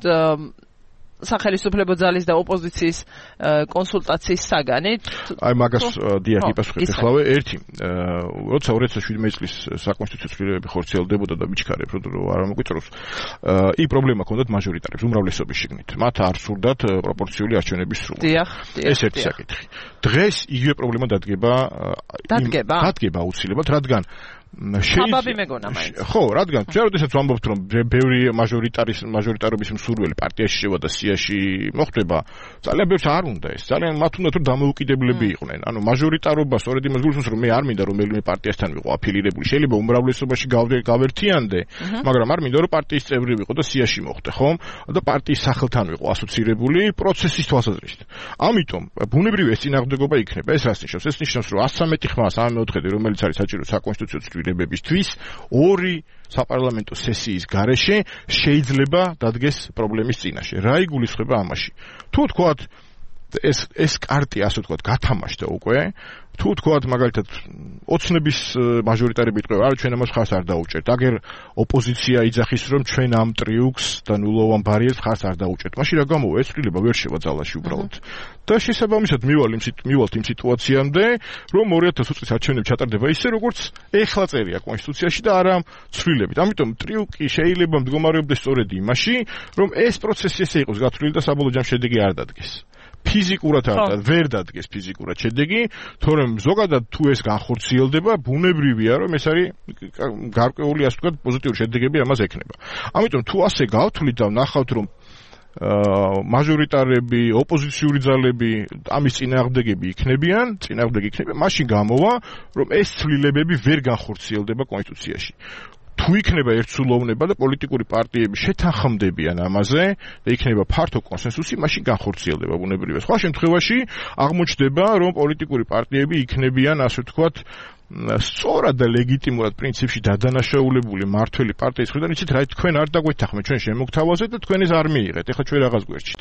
სახელმწიფო ძალის და ოპოზიციის კონსულტაციის საგანი. აი მაგას დიახ იპასუხეთ ეხლავე ერთი. როცა ორი ათას შვიდმეტი წლის საკონსტიტუციო ცვლილებები ხორციელდებოდა და მიჩქარებს, რომ არ მოგვიწროს, იქ პრობლემა ჰქონდათ მაჟორიტარებს უმრავლესობის შიგნით. მათ არ სურდათ პროპორციული არჩევნების სრულად. დიახ, ეს ერთი საკითხი. დღეს იგივე პრობლემა დადგება დადგება დადგება აუცილებლად, რადგან შაბაბი მეგონა მაინც. ხო, რადგან ჩვენ როდესაც ვამბობთ, რომ ბევრი მაჟორიტარის მაჟორიტარობის მსურველი პარტიაში შევა და სიაში მოხდება, ძალიან ბევრს არ უნდა ეს. ძალიან მათ უნდა რომ დამოუკიდებლები იყვნენ. ანუ მაჟორიტარობა სწორედ იმას გულისხმობს, რომ მე არ მინდა რომელიმე პარტიასთან ვიყო აფილირებული. შეიძლება უმრავლესობაში გავერთიანდე, მაგრამ არ მინდა რომ პარტიის წევრი ვიყო და სიაში მოხდე, ხომ? და პარტიის სახელთან ვიყო ასოცირებული პროცესის თვალსაზრისით. ამიტომ ბუნებრივი ეს წინააღმდეგობა იქნება. ეს რას ნიშნავს? ეს ნიშნავს, რომ ასი ცხრამეტი ხმა, სამი მეოთხედი, რომელიც არის საჭირო საკონსტიტუციო ცვლილებებისთვის, ორი საპარლამენტო სესიის გარეშე შეიძლება დადგეს პრობლემის წინაშე. რა იგულისხმება ამაში? თუ თქვათ ეს ეს კარტი ასე ვთქვათ გათამაშდა უკვე, თუ თქვათ მაგალითად ოცნების მაჟორიტარები იტყვება, არა ჩვენ ამას ხარს არ დაუჭერთ. აგერ ოპოზიცია იძახის, რომ ჩვენ ამ ტრიუქს და ნულოვან ბარიერს ხარს არ დაუჭერთ. მაშინ რა გამოვა? ეს ცვლილება ვერ შევა ძალაში უბრალოდ. და შესაბამისად მივალ იმ მივალთ იმ სიტუაციამდე, რომ ორი ათას ოცი წლის არჩევნები ჩატარდება ისე, როგორც ეხლა წერია კონსტიტუციაში და არა ცვლილებით. ამიტომ ტრიუკი შეიძლება მდგომარეობდეს სწორედ იმაში, რომ ეს პროცესი ესე იყოს გათვლილი და საბოლოო ჯამში შედეგი არ დადგეს. ფიზიკურად არ ვერ დადგეს ფიზიკურად შედეგი, თორემ ზოგადად თუ ეს განხორციელდება, ბუნებრივია, რომ ეს არის გარკვეული, ასე ვთქვათ, პოზიტიური შედეგები ამას ექნება. ამიტომ თუ ასე გავთვლით და ვნახავთ, რომ მაჟორიტარები, ოპოზიციური ძალები ამის წინააღმდეგები იქნებიან, წინააღმდეგი იქნებიან, მაშინ გამოვა, რომ ეს ცვლილებები ვერ განხორციელდება კონსტიტუციაში. თუ იქნება ერთსულოვნება და პოლიტიკური პარტიები შეთანხმდებიან ამაზე და იქნება ფართო კონსენსუსი, მაშინ განხორციელდება ბუნებრივია. სხვა შემთხვევაში აღმოჩნდება, რომ პოლიტიკური პარტიები იქნებიან, ასე ვთქვათ, სწორად და ლეგიტიმურად პრინციპში დადანაშაულებული მართველი პარტიის მხრიდან, იცით რა, თქვენ არ დაგვეთანხმეთ ჩვენ შემოგთავაზეთ და თქვენ ეს არ მიიღეთ. ეხლა ჩვენ რაღაც გვერჩით.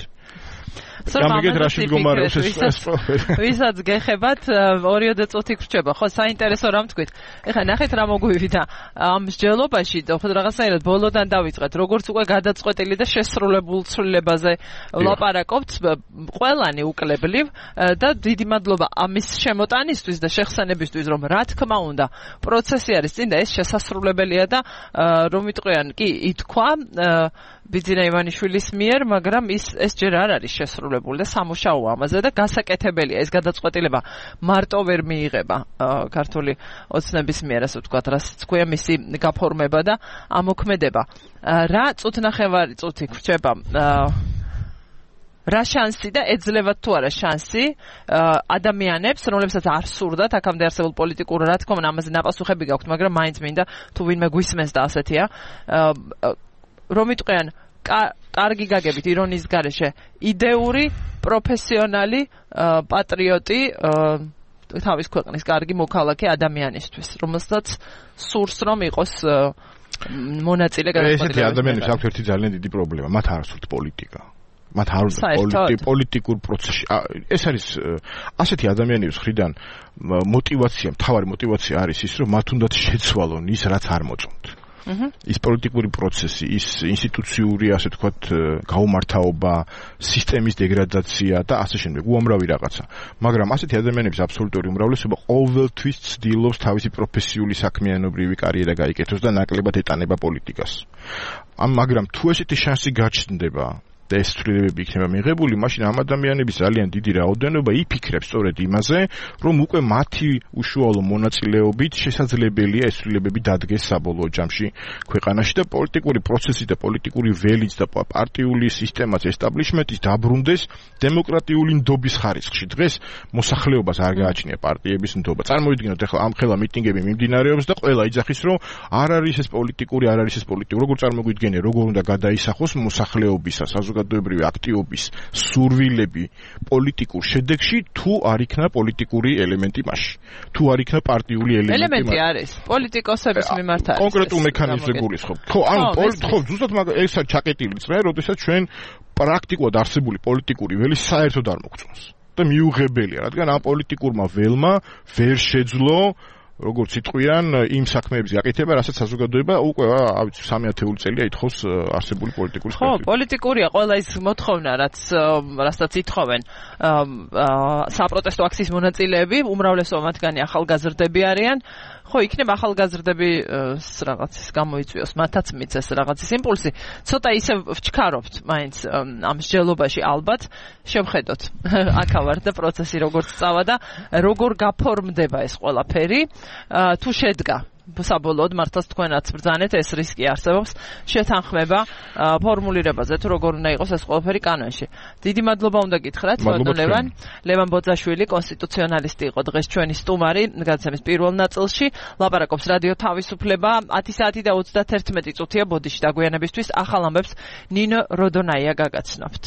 გამიგეთ რაში მდგომარეობს ეს პროფილი. ვისაც გეხებათ ორი წუთი გრჩება. ხო, საინტერესო რამ თქვით. ეხლა ნახეთ რა მოგვივიდა ამ მსჯელობაში, ხო რაღაცნაირად ბოლოდან დავიწყეთ, როგორც უკვე გადაწყვეტილი და შესრულებულ ცვლილებაზე ვლაპარაკობთ, ყველანი უკლებლივ და დიდი მადლობა ამის შემოტანისთვის და შეხსენებისთვის, რომ რა თქმა უნდა, პროცესი არის წინ და ეს შესასრულებელია და რომ ვიტყვიან, კი, ითქვა ბიძინა ივანიშვილის მიერ, მაგრამ ის ეს ჯერ არ არის შესრულებული და სამუშაო ამაზე და გასაკეთებელია ეს გადაწყვეტილება მარტო ვერ მიიღება ქართული ოცნების მიერ, ასე ვთქვათ, რასაც ქვია მისი გაფორმება და ამოქმედება. რა წუთნახევარი წუთი გრჩება რა შანსი და ეძლევათ თუ არა შანსი ადამიანებს, რომლებსაც არ სურდათ აქამდე არსებულ პოლიტიკურ, რა თქმა უნდა, ამაზე ნაპასუხები გაქვთ, მაგრამ მაინც მინდა თუ ვინმე გვისმენს და ასეთია, რომ იტყვიან კარგი გაგებით ირონიის გარეშე, იდეური, პროფესიონალი, პატრიოტი, თავის ქვეყნის კარგი მოქალაქე ადამიანისთვის, რომელსაც სურს რომ იყოს მონაწილე გადაწყვეტილებებში. ესეთი ადამიანებს აქვს ერთი ძალიან დიდი პრობლემა, მათ არ სურთ პოლიტიკა. მათ არ უნდა პოლიტიკურ პროცესში. ეს არის ასეთი ადამიანების მხრიდან мотивация, მთავარი мотивация არის ის, რომ მათ უნდათ შეცვალონ ის, რაც არ მოწონთ. ის პოლიტიკური პროცესი, ის ინსტიტუციური, ასე ვთქვათ, გაუმართავობა, სისტემის დეგრადაცია და ასე შემდეგ, უამრავი რაღაცა. მაგრამ ასეთი ადამიანების აბსოლუტური უმრავლესობა ყოველთვის ცდილობს თავისი პროფესიული საქმიანობრივი კარიერა გაიკეთოს და ნაკლებად ეტანება პოლიტიკას. ამ მაგრამ თუ ესეთი შანსი გაჩნდება და ეს ცვლილებები იქნება მიღებული, მაშინ ამ ადამიანების ძალიან დიდი რაოდენობა იფიქრებს სწორედ იმაზე, რომ უკვე მათი უშუალო მონაწილეობით შესაძლებელია ეს ცვლილებები დადგეს საბოლოო ჯამში ქვეყანაში და პოლიტიკური პროცესი და პოლიტიკური ველიც და პარტიული სისტემაც ესტაბლიშმენტის დაბრუნდეს დემოკრატიული ნდობის ხარისხში. დღეს მოსახლეობას არ გააჩნია პარტიების ნდობა. წარმოიდგინოთ ახლა ამ ხელა მიტინგები მიმდინარეობს და ყველა იძახის, რომ არ არის ეს პოლიტიკური, არ არის ეს პოლიტიკური. როგორ წარმოგვიდგენია, როგორ უნდა გადაისახოს მოსახლეობისას საზოგადოებრივი აქტივობის სურვილები პოლიტიკურ შედეგში, თუ არ იქნა პოლიტიკური ელემენტი მასში, თუ არ იქნა პარტიული ელემენტი. ელემენტი არის პოლიტიკოსების მიმართ არის. კონკრეტულ მექანიზმზე გულისხმობ. ხო, ანუ ხო, ზუსტად ესა ჩაკეტილი წრე, როდესაც ჩვენ პრაქტიკულად არსებული პოლიტიკური ველი საერთოდ არ მოგწონს. და მიუღებელია, რადგან ამ პოლიტიკურმა ველმა ვერ შეძლო როგორც იტყვიან, იმ საქმეების გაკეთება, რასაც საზოგადოება უკვე, ავიცი, სამი ათეული წელია ითხოვს არსებული პოლიტიკური სპექტრი. ხო, პოლიტიკურია ყველა ის მოთხოვნა, რაც რასაც ითხოვენ საპროტესტო აქციის მონაწილეები, უმრავლესობა მათგანი ახალგაზრდები არიან. ხო, იქნება ახალგაზრდები რაღაცის გამოიწვიოს, მათაც მიცეს რაღაცის იმპულსი. ცოტა ისე ვჩქარობთ მაინც ამ მსჯელობაში ალბათ, შევხედოთ აქავარ და პროცესი როგორც წავა და როგორ გაფორმდება ეს ყველაფერი, თუ შედგა საბოლოოდ მართლაც თქვენაც ბრძანეთ, ეს რისკი არსებობს, შეთანხმება ფორმულირებაზე, თუ როგორ უნდა იყოს ეს ყველაფერი კანონში. დიდი მადლობა უნდა გითხრათ, ლევან ლევან ბოძაშვილი, კონსტიტუციონალისტი იყო დღეს ჩვენი სტუმარი, გადაცემის პირველ ნაწილში, ლაპარაკობს რადიო თავისუფლება, ათი საათი და ოცდაერთი წუთია ბოდიში დაგვიანებისთვის, ახალ ამბებს ნინო როდონაია გაგაცნობთ.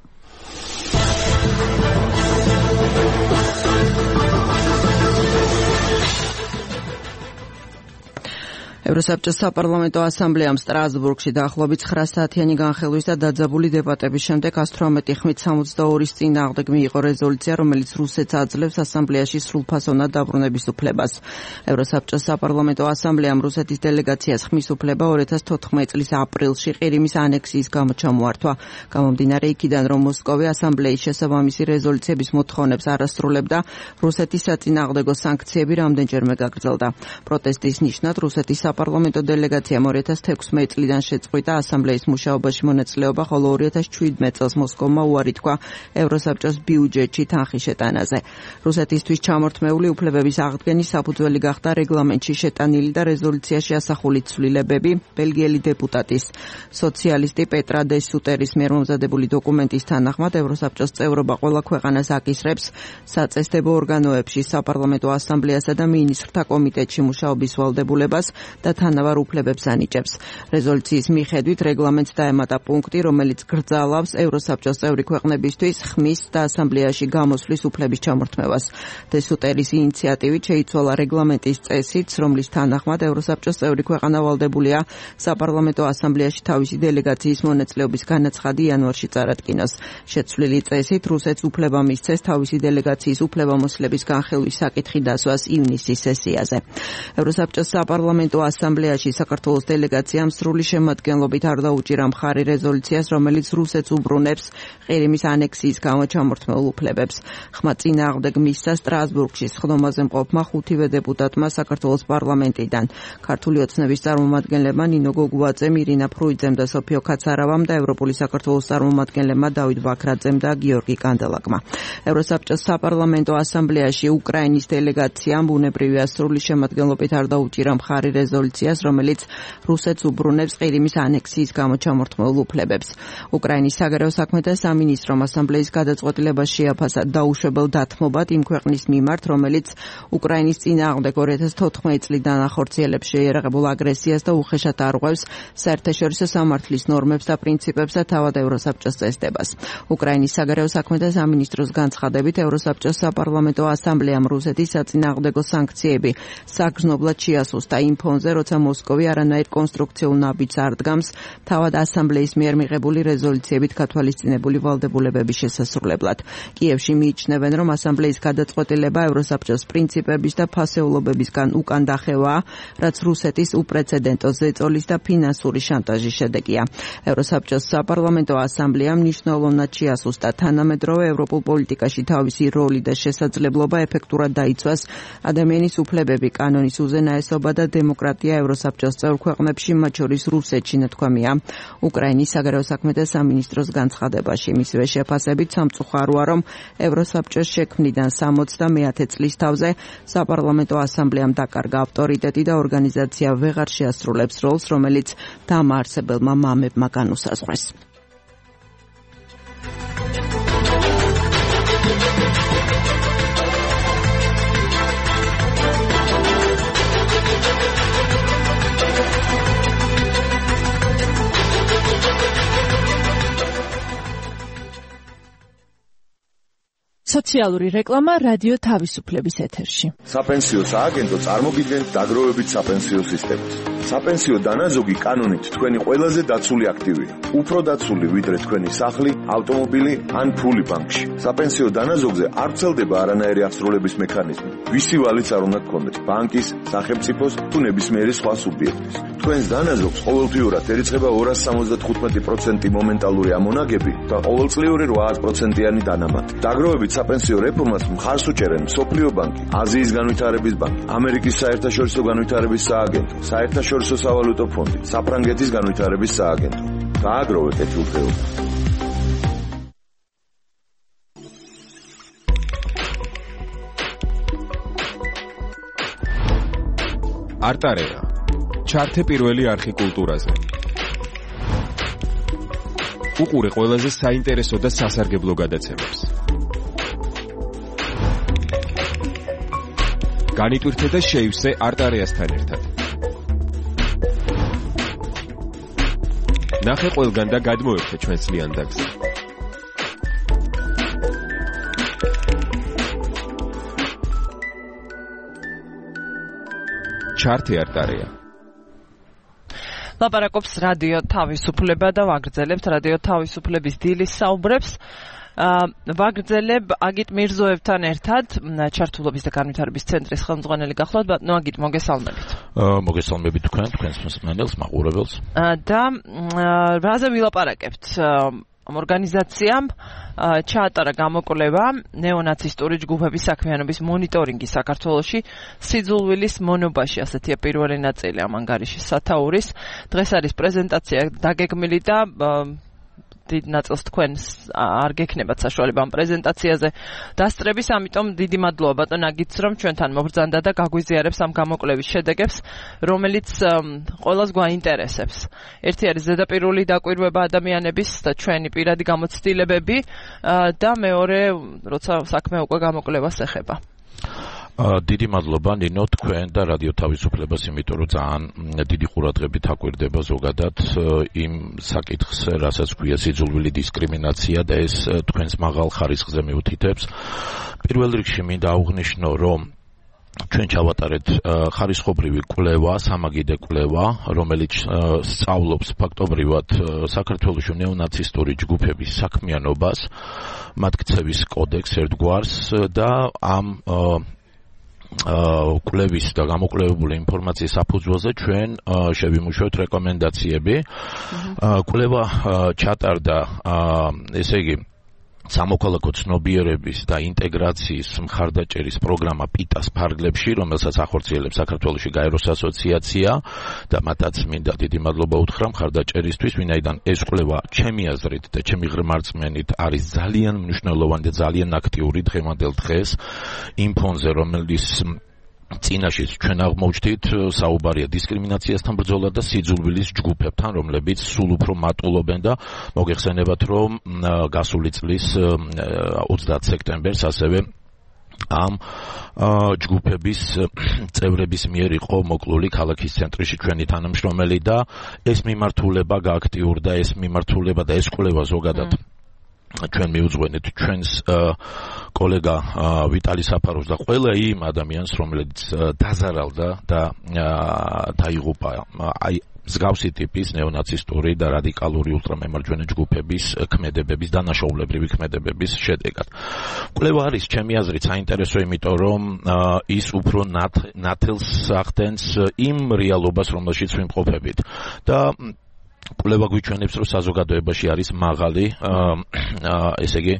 ევროსაბჭოს საპარლამენტო ასამბლეამ სტრასბურგში დაახლოებით ცხრა საათიანი განხილვის და დაძაბული დებატების შემდეგ ათი ათორმეტი ხმით სამოცდაორის წინააღმდეგ მიიღო რეზოლუცია, რომელიც რუსეთს აძლევს ასამბლეაში სრულფასოვნად დაბრუნების უფლებას. ევროსაბჭოს საპარლამენტო ასამბლეამ რუსეთის დელეგაციას ხმის უფლება ორი ათას თოთხმეტი წლის აპრილში ყირიმის ანექსიის გამო ჩამოართვა. გამომდინარე იქიდან, რომ მოსკოვი ასამბლეის შესაბამისი რეზოლუციების მოთხოვნებს არ ასრულებდა, რუსეთის საწინააღმდეგო სანქციები რამდენჯერმე გაგრძელდა. პროტესტის ნიშნად რუსეთის საპარლამენტო დელეგაციამ ორი ათას თექვსმეტი წლიდან შეწყვიტა ასამბლეის მუშაობაში მონაწილეობა, ხოლო ორი ათას შვიდმეტი წელს მოსკოვმა უარი თქვა ევროსაბჭოს ბიუჯეტში თანხის შეტანაზე. რუსეთისთვის ჩამორთმეული უფლებების აღდგენის საფუძველი გახდა რეგლამენტში შეტანილი და რეზოლუციაში ასახული ცვლილებები. ბელგიელი დეპუტატის სოციალისტი პეტრა დე სუტერის მიერ მომზადებული დოკუმენტის თანახმად ევროსაბჭოს წევრობა ყველა ქვეყანას აკისრებს საწესდებო ორგანოებში, საპარლამენტო ასამბლეასა და მინისტრთა კომიტეტში მუშაობის ვალდებულებას და თანაბარ უფლებებს ანიჭებს. რეზოლუციის მიხედვით რეგლამენტს დაემატა პუნქტი, რომელიც გრძალავს ევროსაბჭოს წევრი ქვეყნებისთვის ხმის და ასამბლეაში გამოსვლის უფლების ჩამორთმევას. დე სუტერის ინიციატივით შეიცვალა რეგლამენტის წესიც, რომლის თანახმად ევროსაბჭოს წევრი ქვეყანა ვალდებულია საპარლამენტო ასამბლეაში თავისი დელეგაციის მონაწილეობის განაცხადი იანვარში წარადგინოს. შეცვლილი წესით რუსეთს უფლება მისცეს თავისი დელეგაციის უფლებამოსილების განხილვის საკითხი დასვას ივნისის სესიაზე. ევროსაბჭოს საპარლამენტო ასამბლეაში საქართველოს დელეგაციამ სრული შემადგენლობით არ დაუჭირა მხარი რეზოლუციას, რომელიც რუსეთს უბრუნებს ყირიმის ანექსიის გამო ჩამორთმეულ უფლებებს. ხმა წინააღმდეგ მისცა სტრასბურგში სხდომაზე მყოფმა ხუთივე დეპუტატმა საქართველოს პარლამენტიდან, ქართული ოცნების წარმომადგენლებმა ნინო გოგუაძემ, ირინა ფრუიძემ და სოფიო კაცარავამ და ევროპული საქართველოს წარმომადგენლებმა დავით ბაქრაძემ და გიორგი კანდელაკმა. ევროსაბჭოს საპარლამენტო ასამბლეაში უკრაინის დელეგაციამ ბუნებრივია სრული შემადგენლობით არ დაუჭირა მხარი რეზოლუციას რეზოლუციას, რომელიც რუსეთს უბრუნებს ყირიმის ანექსიის გამო ჩამორთმეულ უფლებებს. უკრაინის საგარეო საქმეთა სამინისტრომ ასამბლეის გადაწყვეტილებას შეაფასა დაუშვებელ დათმობად იმ ქვეყნის მიმართ, რომელიც უკრაინის წინააღმდეგ ორი ათას თოთხმეტი წლიდან ახორციელებს შეიარაღებულ აგრესიას და უხეშად არღვევს საერთაშორისო სამართლის ნორმებს და პრინციპებს და თავად ევროსაბჭოს წესდებას. უკრაინის საგარეო საქმეთა სამინისტროს განცხადებით, ევროსაბჭოს საპარლამენტო ასამბლეამ რუსეთის საწინააღმდეგო სანქციები საგრძნობლად შეასუსტა იმ ფონზე, როცა მოსკოვი არანაირ კონსტრუქციულ ნაბიჯს არ დგამს თავად ასამბლეის მიერ მიღებული რეზოლუციებით გათვალისწინებული ვალდებულებების შესასრულებლად. კიევში მიიჩნევენ, რომ ასამბლეის გადაწყვეტილება ევროსაბჭოს პრინციპების და ფასეულობებისგან უკან დახევაა, რაც რუსეთის უპრეცედენტო ზეწოლის და ფინანსური შანტაჟის შედეგია. ევროსაბჭოს საპარლამენტო ასამბლეამ მნიშვნელოვნად შეასუსტა თანამედროვე ევროპულ პოლიტიკაში თავისი როლი და შესაძლებლობა ეფექტურად დაიცვას ადამიანის უფლებები, კანონის უზენაესობა და დემოკრატია ევროსაბჭოს წევრ ქვეყნებში, მათ შორის რუსეთში, ნათქვამია უკრაინის საგარეო საქმეთა სამინისტროს განცხადებაში. მისივე შეფასებით სამწუხაროა, რომ ევროსაბჭოს შექმნიდან სამოცდამეათე წლის თავზე საპარლამენტო ასამბლეამ დაკარგა ავტორიტეტი და ორგანიზაცია ვეღარ შეასრულებს როლს, რომელიც დამაარსებელმა მამებმა განუსაზღვრეს. სოციალური რეკლამა რადიო თავისუფლების ეთერში. საპენსიო სააგენტო წარმოგიდგენთ დაგროვებით საპენსიო სისტემას. საპენსიო დანაზოგი კანონით თქვენი ყველაზე დაცული აქტივია. უფრო დაცული ვიდრე თქვენი სახლი, ავტომობილი ან ფული ბანკში. საპენსიო დანაზოგზე არ ვრცელდება არანაირი აღსრულების მექანიზმი. ვისი ვალიც არ უნდა გქონდეთ, ბანკის, სახელმწიფოს თუ ნებისმიერი სხვა სუბიექტის. თქვენს დანაზოგს ყოველთვიურად ერიცხება ორას სამოცდათხუთმეტი პროცენტი მომენტალური ამონაგები და ყოველწლიური რვაას პროცენტიანი დანამატი. დაგროვებით საპენსიო რეფორმას მხარს უჭერენ მსოფლიო ბანკი, აზიის განვითარების ბანკი, ამერიკის საერთაშორისო განვითარების სააგენტო, საერთაშორისო სავალუტო ფონდი, საფრანგეთის განვითარების სააგენტო. გააგროვე კეთილდღეობა. არტარეა. ჩართე პირველი არხი კულტურაზე. უყურე ყველაზე საინტერესო და სასარგებლო გადაცემებს. განიტვირთე და შეივსე არტარეასთან ერთად. ნახე ყველგან და გადმოერთე ჩვენს ლიანდაგზე. ჩართე არტარეა. ლაპარაკობს რადიო თავისუფლება და ვაგრძელებთ რადიო თავისუფლების დილის საუბრებს. ვაგრძელებ აგით მირზოევთან ერთად, ჩართულობის და განვითარების ცენტრის ხელმძღვანელი გახლავთ. ბატონო აგით, მოგესალმებით. მოგესალმებით თქვენ, თქვენს მსმენელს, მაყურებელს. და რაზე ვილაპარაკებთ? ამ ორგანიზაციამ ჩაატარა გამოკვლევა ნეონაცისტური ჯგუფების საქმიანობის მონიტორინგი საქართველოში სიძულვილის მონობაში, ასეთია პირველი ნაწილი ამ ანგარიშის სათაურის. დღეს არის პრეზენტაცია დაგეგმილი და დიდ ნაწილს თქვენ არ გექნებათ საშუალება ამ პრეზენტაციაზე დასწრების, ამიტომ დიდი მადლობა ბატონ აგითს, რომ ჩვენთან მობრძანდა და გაგვიზიარებს ამ გამოკვლევის შედეგებს, რომელიც ყველას გვაინტერესებს. ერთი არის ზედაპირული დაკვირვება ადამიანების და ჩვენი პირადი გამოცდილებები და მეორე, როცა საქმე უკვე გამოკვლევას ეხება. დიდი მადლობა ნინო, თქვენ და რადიო თავისუფლებას, იმიტომ რომ ძალიან დიდი ყურადღებით აკვირდება ზოგადად იმ საკითხს, რასაც ქვია სიძულვილი დისკრიმინაცია და ეს თქვენს მაღალ ხარისხზე მიუთითებს. პირველ რიგში მინდა აღვნიშნო, რომ ჩვენ ჩავატარეთ ხარისხობრივი კვლევა, სამაგიდე კვლევა, რომელიც სწავლობს ფაქტობრივად საქართველოში ნეონაცისტური ჯგუფების საქმიანობას, მათ ქცევის კოდექსს ერთგვარს და ამ კვლევის და გამოკვლევებული ინფორმაციის საფუძველზე ჩვენ შევიმუშავეთ რეკომენდაციები. კვლევა ჩატარდა, ესე იგი, სამოქალაქო ცნობიერების და ინტეგრაციის მხარდაჭერის პროგრამა პიტას ფარგლებში, რომელსაც ახორციელებს საქართველოში გაეროს ასოციაცია და მათაც მინდა დიდი მადლობა უთხრა მხარდაჭერისთვის, ვინაიდან ეს კვლევა ჩემი აზრით და ჩემი ღრმარწმენით არის ძალიან მნიშვნელოვანი და ძალიან აქტიური დღევანდელ დღეს იმ ფონზე, რომელიც წინაშე ჩვენ აღმოჩნდით საუბარია დისკრიმინაციასთან ბრძოლა და სიძულვილის ჯგუფებთან, რომლებიც სულ უფრო მატულობენ და მოგეხსენებათ, რომ გასული წლის ოცდაათი სექტემბერს ასევე ამ ჯგუფების წევრების მიერ იყო მოკლული ქალაქის ცენტრში ჩვენი თანამშრომელი და ეს მიმართულება გააქტიურდა, ეს მიმართულება და ეს კვლევა ზოგადად ჩვენ მიუძღვენეთ ჩვენს კოლეგა ვიტალი საფაროს და ყველა იმ ადამიანს, რომელიც დაზარალდა და დაიღუპა აი მსგავსი ტიპის ნეონაცისტური და რადიკალური ულტრამემარჯვენე ჯგუფების ქმედებების, დანაშაულებრივი ქმედებების შედეგად. კვლევა არის ჩემი აზრით საინტერესო, იმიტომ რომ ის უფრო ნათელს ახდენს იმ რეალობას, რომელშიც ვიმყოფებით და კვლევა გვიჩვენებს, რომ საზოგადოებაში არის მაღალი, ესე იგი,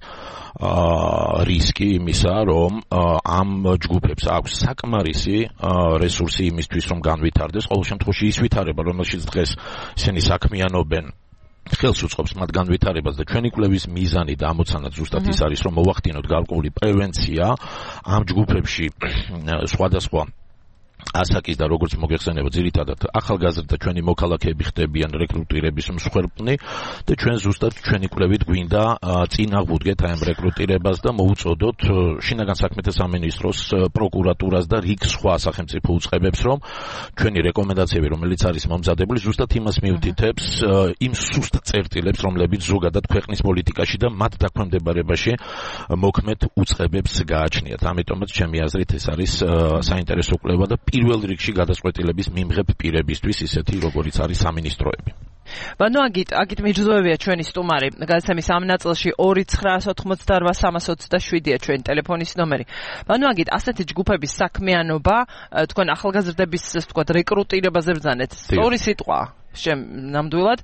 რისკი იმისა, რომ ამ ჯგუფებს აქვს საკმარისი რესურსი იმისთვის, რომ განვითარდეს, ყოველ შემთხვევაში ის ვითარება, რომელშიც დღეს ისინი საქმიანობენ, ხელს უწყობს მათ განვითარებას და ჩვენი კვლევის მიზანი და ამოცანაც ზუსტად ის არის, რომ მოვახდინოთ გარკვეული პრევენცია ამ ჯგუფებში სხვადასხვა ასაკის და როგორც მოგეხსენება, ძირითადად ახალგაზრდა ჩვენი მოქალაქეები ხდებიან რეკრუტირების მსხვერპლნი და ჩვენ ზუსტად ჩვენი კვლევით გვინდა წინ აღვუდგეთ აი ამ რეკრუტირებას და მოუწოდოთ შინაგან საქმეთა სამინისტროს, პროკურატურას და რიგ სხვა სახელმწიფო უწყებებს, რომ ჩვენი რეკომენდაციები, რომელიც არის მომზადებული, ზუსტად იმას მიუთითებს, იმ სუსტ წერტილებს, რომლებიც ზოგადად ქვეყნის პოლიტიკაში და მათ დაქვემდებარებაში მოქმედ უწყებებს გააჩნიათ. ამიტომაც ჩემი აზრით ეს არის საინტერესო კვლევა და პირველ რიგში გადაწყვეტილების მიმღებ პირებისთვის, ისეთი როგორიც არის სამინისტროები. ბანო აგით, აგით მიჯდოებია ჩვენი სტუმარი. გადაცემის ამ ნაწილში ორი ცხრაას ოთხმოცდარვა სამას ოცდაშვიდია ჩვენი ტელეფონის ნომერი. ბანო აგით, ასეთი ჯგუფების საქმიანობა, თქვენ ახალგაზრდების, ასე ვთქვათ, რეკრუტირებაზე ბრძანეთ. სწორი სიტყვა ნამდვილად.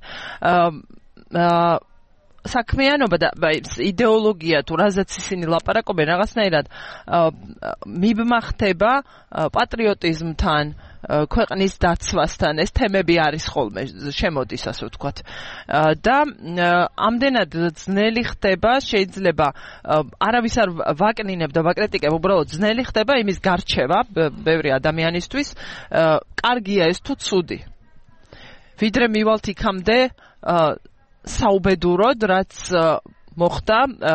აა საქმიანობა და იდეოლოგია თუ რაზეც ისინი ლაპარაკობენ რაღაცნაირად მიბმა ხდება პატრიოტიზმთან, ქვეყნის დაცვასთან, ეს თემები არის ხოლმე შემოდის, ასე ვთქვათ. და ამდენად ძნელი ხდება, შეიძლება არავის არ ვაკნინებ და ვაკრიტიკებ, უბრალოდ ძნელი ხდება იმის გარჩევა ბევრი ადამიანისთვის, კარგია ეს თუ ცუდი. ვიდრე მივალთ იქამდე საუბედუროდ, რაც მოხდა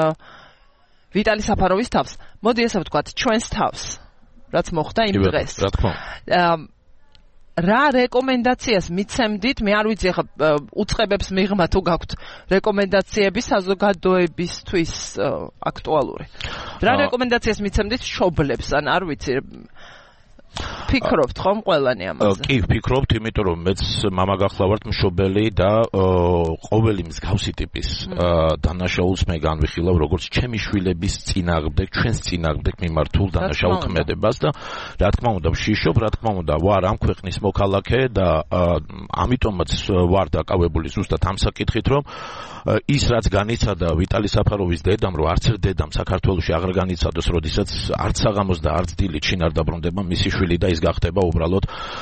ვიტალი საფაროვის თავს. მოდი ესე ვთქვათ, ჩვენს თავს, რაც მოხდა იმ დღეს. რა თქმა უნდა. რა რეკომენდაციას მიცემდით? მე არ ვიცი, ახლა უწყებებს მიღმა თუ გაქვთ რეკომენდაციები საზოგადოებისთვის აქტუალური. რა რეკომენდაციას მიცემდით მშობლებს? ან არ ვიცი, ფიქრობთ ხომ ყველანი ამაზე? კი, ვფიქრობთ, იმიტომ რომ მეც მამა გახლავართ მშობელი და ყოველი მსგავსი ტიპის დანაშაულს მე განვიხილავ როგორც ჩემი შვილების წინააღმდეგ, ჩვენს წინააღმდეგ მიმართულ დანაშაულ ქმედებას და რა თქმა უნდა ვშიშობ, რა თქმა უნდა ვარ ამ ქვეყნის მოქალაქე და ამიტომაც ვარ დაკავებული ზუსტად ამ საკითხით, რომ ის რაც განიცადა ვიტალი საფაროვის დედამ, რომ არც დედამ საქართველოში აღარ განიცადოს, როდესაც არც საღამოს და არც დილით შინ არ დაბრუნდება მისი შვილი და ის გახდება უბრალოდ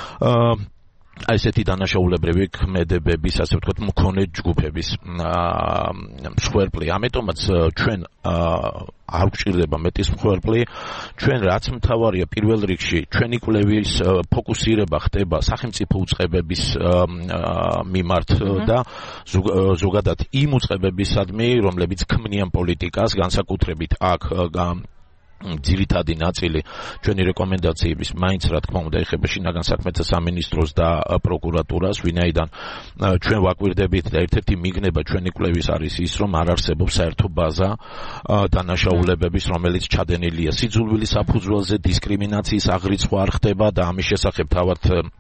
აი ესეთი დანაშაულებრივი ქმედებების, ასე ვთქვათ, მქონე ჯგუფების მსხვერპლი. ამიტომაც ჩვენ არ გვჭირდება მეტის მსხვერპლი, ჩვენ რაც მთავარია პირველ რიგში ჩვენი კვლევის ფოკუსირება ხდება სახელმწიფო უწყებების მიმართ და ზოგადად იმ უწყებებისადმი, რომლებიც ქმნიან პოლიტიკას, განსაკუთრებით აქ ძირითადი ნაწილი ჩვენი რეკომენდაციების მაინც რა თქმა უნდა ეხება შინაგან საქმეთა სამინისტროს და პროკურატურას, ვინაიდან ჩვენ ვაკვირდებით და ერთ-ერთი მიგნება ჩვენი კვლევის არის ის, რომ არ არსებობს საერთო ბაზა დანაშაულებების, რომელიც ჩადენილია სიძულვილის საფუძველზე, დისკრიმინაციის აღრიცხვა არ ხდება და ამის შესახებ თავად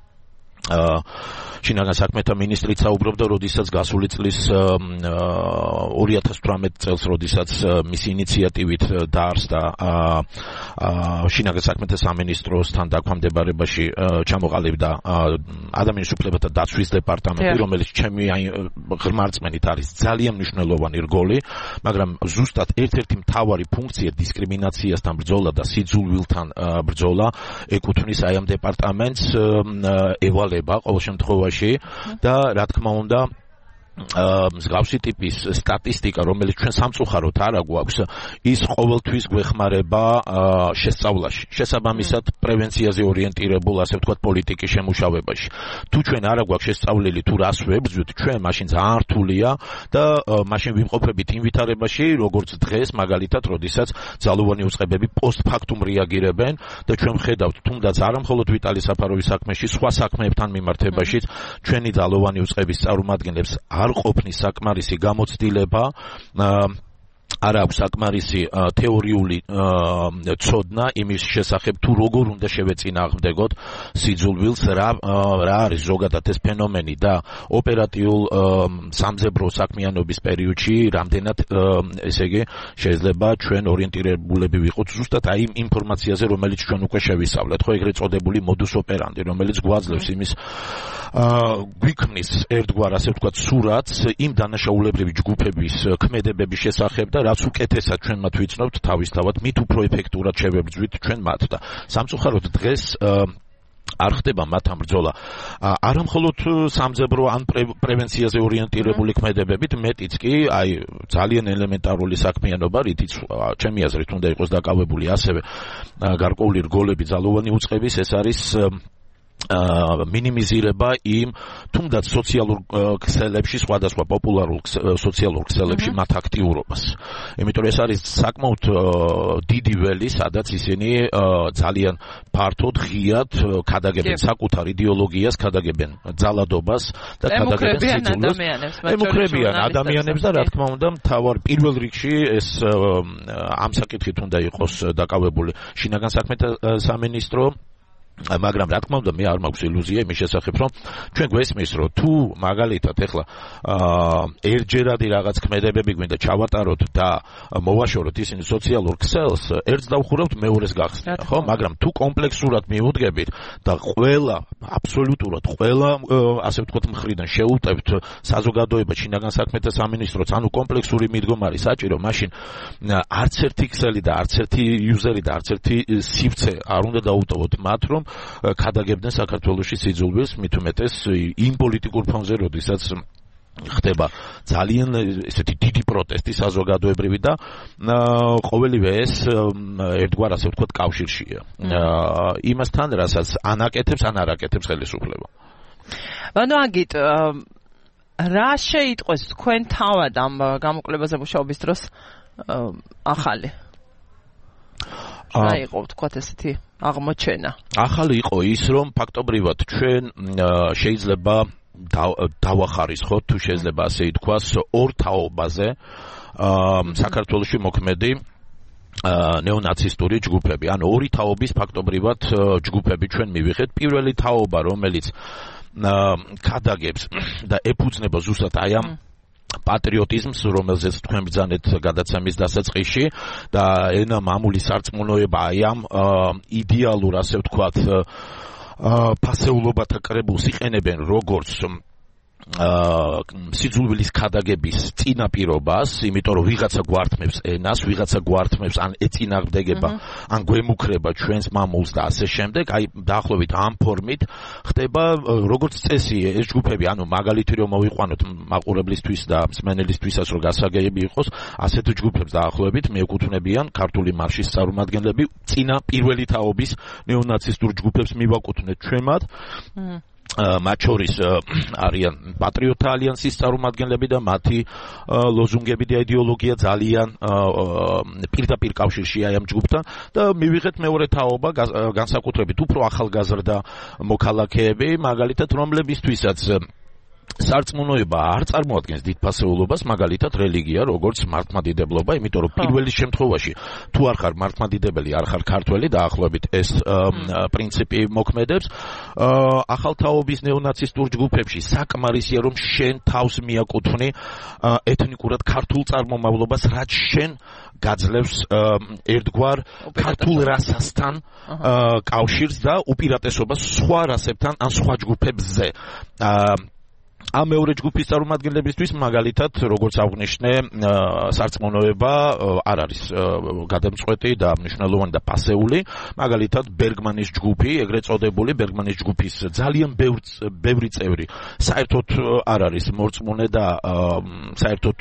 შინაგან საქმეთა მინისტრიც საუბრობდა, როდესაც გასული წლის ორი ათას თვრამეტი წელს, როდესაც მისი ინიციატივით დაარსდა შინაგან საქმეთა სამინისტროსთან დაქვემდებარებაში ჩამოყალიბდა ადამიანის უფლებათა დაცვის დეპარტამენტი, რომელიც ჩემი ღრმა რწმენით არის ძალიან მნიშვნელოვანი რგოლი, მაგრამ ზუსტად ერთ-ერთი მთავარი ფუნქცია დისკრიმინაციასთან ბრძოლა და სიძულვილთან ბრძოლა ეკუთვნის აი ამ დეპარტამენტს, ევალება ყოველ შემთხვევაში და რა თქმა უნდა მსგავსი ტიპის სტატისტიკა, რომელიც ჩვენ სამწუხაროდ არ აგვაქვს, ის ყოველთვის გვეხმარება შესწავლაში, შესაბამისად პრევენციაზე ორიენტირებულ, ასე ვთქვათ, პოლიტიკის შემუშავებაში. თუ ჩვენ არ აგვაქვს შესწავლილი თუ რას ვებრძვით, ჩვენ მაშინ ძალიან რთულია და მაშინ ვიმყოფებით იმ ვითარებაში, როგორც დღეს, მაგალითად, როდესაც ძალოვანი უწყებები პოსტფაქტუმ რეაგირებენ და ჩვენ ვხედავთ, თუნდაც არა მხოლოდ ვიტალი საფაროვის საქმეში, სხვა საქმეებთან მიმართებაშიც ჩვენი ძალოვანი უწყების წარმომადგენლებს არ ყოფნის საკმარისი გამოცდილება, არ აქვს საკმარისი თეორიული ცოდნა იმის შესახებ, თუ როგორ უნდა შევეწინააღმდეგოთ სიძულვილს, რა რა არის ზოგადად ეს ფენომენი და ოპერატიულ სამძებრო საქმიანობის პერიოდში რამდენად, ესე იგი, შეიძლება ჩვენ ორიენტირებულები ვიყოთ ზუსტად აი იმ ინფორმაციაზე, რომელიც ჩვენ უკვე შევისწავლეთ, ხო, ეგრეთ წოდებული modus operandi, რომელიც გვაძლევს იმის გვიქმნის ერთგვარ, ასე ვთქვათ, სურათს იმ დანაშაულებრივი ჯგუფების ქმედებების შესახებ და რაც უკეთესად ჩვენ მათ ვიცნობთ თავისთავად, მით უფრო ეფექტურად შევებრძვით ჩვენ მათ და სამწუხაროდ დღეს არ ხდება მათ ამ ბრძოლა. არა მხოლოდ სამძებრო ან პრევენციაზე ორიენტირებული ქმედებებით, მეტიც კი, აი ძალიან ელემენტარული საქმიანობა, რითიც ჩემი აზრით უნდა იყოს დაკავებული ასევე გარკვეული რგოლები ძალოვანი უწყების, ეს არის მინიმიზირება იმ თუნდაც სოციალურ ქსელებში, სხვადასხვა პოპულარულ სოციალურ ქსელებში მათ აქტიურობას. იმიტომ ეს არის საკმაოდ დიდი ველი, სადაც ისინი ძალიან ფართოდ, ღიად ქადაგებენ საკუთარ იდეოლოგიას, ქადაგებენ ძალადობას და ქადაგებენ სიძულვას. ემუქრებიან ადამიანებს და რა თქმა უნდა, მთავარ პირველ რიგში ეს ამ საკითხით უნდა იყოს დაკავებული შინაგან საქმეთა სამინისტრო. მაგრამ რა თქმა უნდა მე არ მაქვს ილუზია იმის შესახებ, რომ ჩვენ გვესმის, რომ თუ მაგალითად ეხლა ერთჯერადი რაღაც ქმედებები გვინდა ჩავატაროთ და მოვაშოროთ ისინი სოციალურ ქსელს, ერთს დავხურავთ, მეორეს გახსნით, ხო? მაგრამ თუ კომპლექსურად მივუდგებით და ყველა, აბსოლუტურად ყველა, ასე ვთქვათ, მხრიდან შეუტევთ საზოგადოება, შინაგან საქმეთა სამინისტროც, ანუ კომპლექსური მიდგომარი საჭირო, მაშინ არც ერთი ქსელი და არც ერთი იუზერი და არც ერთი სივრცე არ უნდა დაუტოვოთ მათ, რომ ქადაგებდნენ საქართველოში სიძულვილს, მით უმეტეს იმ პოლიტიკურ ფონზე, როდესაც ხდება ძალიან ესეთი დიდი პროტესტი საზოგადოებრივი და ყოველივე ეს ერთგვარ, ასე ვთქვათ, კავშირშია. იმასთან, რასაც ანაკეთებს, ან არაკეთებს ხელისუფლება. ანუ აგით რა შეიტყვეს თქვენ თავად ამ გამოკვლევაზე მუშაობის დროს ახალი? რა იყო, ვთქვათ, ესეთი აღმოჩენა? ახალი იყო ის, რომ ფაქტობრივად ჩვენ შეიძლება დავახარისხოთ, თუ შეიძლება ასე ითქვას, ორ თაობაზე საქართველოში მოქმედი ნეონაცისტური ჯგუფები. ანუ ორი თაობის ფაქტობრივად ჯგუფები ჩვენ მივიღეთ. პირველი თაობა, რომელიც ქადაგებს და ეფუძნება ზუსტად აი ამ პატრიოტიზმს, რომელზეც თქვენ ბრძანეთ გადაცემის დასაწყისში და ენა მამული სარწმუნოება აი ამ იდეალურ, ასე ვთქვათ, ფასეულობათა კრებულს იყენებენ როგორც სიძულვილის ქადაგების წინაპირობას, იმიტომ რომ ვიღაცა გვართმევს ენას, ვიღაცა გვართმევს ან ეწინააღმდეგება, ან გვემუქრება ჩვენს მამულს და ასე შემდეგ, აი დაახლოებით ამ ფორმით ხდება როგორც წესი ეს ჯგუფები, ანუ მაგალითი რომ მოვიყვანოთ მაყურებლისთვის და მსმენელისთვისაც რომ გასაგები იყოს, ასეთ ჯგუფებს დაახლოებით მიეკუთვნებიან ქართული მარშის წარმომადგენლები, წინა პირველი თაობის ნეონაცისტურ ჯგუფებს მივაკუთვნეთ ჩვენ მათ. მათ შორის არიან პატრიოტთა ალიანსის წარმომადგენლები და მათი ლოზუნგები და იდეოლოგია ძალიან პირდაპირ კავშირშია ამ ჯგუფთან და მივიღეთ მეორე თაობა, განსაკუთრებით უფრო ახალგაზრდა მოქალაქეები, მაგალითად, რომლებისთვისაც სარწმუნოება არ წარმოადგენს დიდ ფასეულობას, მაგალითად რელიგია, როგორც მართლმადიდებლობა, იმიტომ რომ პირველი შემთხვევაში თუ არ ხარ მართლმადიდებელი, არ ხარ ქართველი, დაახლოებით ეს პრინციპი მოქმედებს. ახალ თაობის ნეონაცისტურ ჯგუფებში საკმარისია, რომ შენ თავს მიაკუთვნი ეთნიკურად ქართულ წარმომავლობას, რაც შენ გაძლევს ერთგვარ ქართულ რასასთან კავშირს და უპირატესობას სხვა რასებთან ან სხვა ჯგუფებზე. ამ მეორე ჯგუფის წარმომადგენლებისთვის მაგალითად როგორც აღნიშნე სარწმუნოება არ არის გადამწყვეტი და მნიშვნელოვანი და პასეული მაგალითად ბერგმანის ჯგუფი ეგრეთ წოდებული ბერგმანის ჯგუფის ძალიან ბევრი წევრი საერთოდ არ არის მორწმუნე და საერთოდ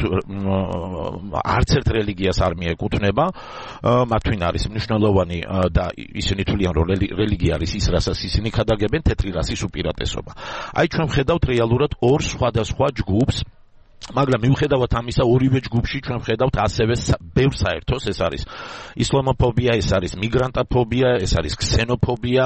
არც ერთ რელიგიას არ მიეკუთვნება მათთვის არის მნიშვნელოვანი და ისინი თვლიან რომ რელიგია არის ის რასაც ისინი ქადაგებენ თეთრი რასის უპირატესობა აი ჩვენ ვხედავთ რეალურად ორ სხვადასხვა ჯგუფს მაგრამ მიუხედავად ამისა ორივე ჯგუფში ჩვენ ვხედავთ ასევე ბევრ საერთოს ეს არის ისლამოფობია ეს არის მიგრანტოფობია ეს არის ქსენოფობია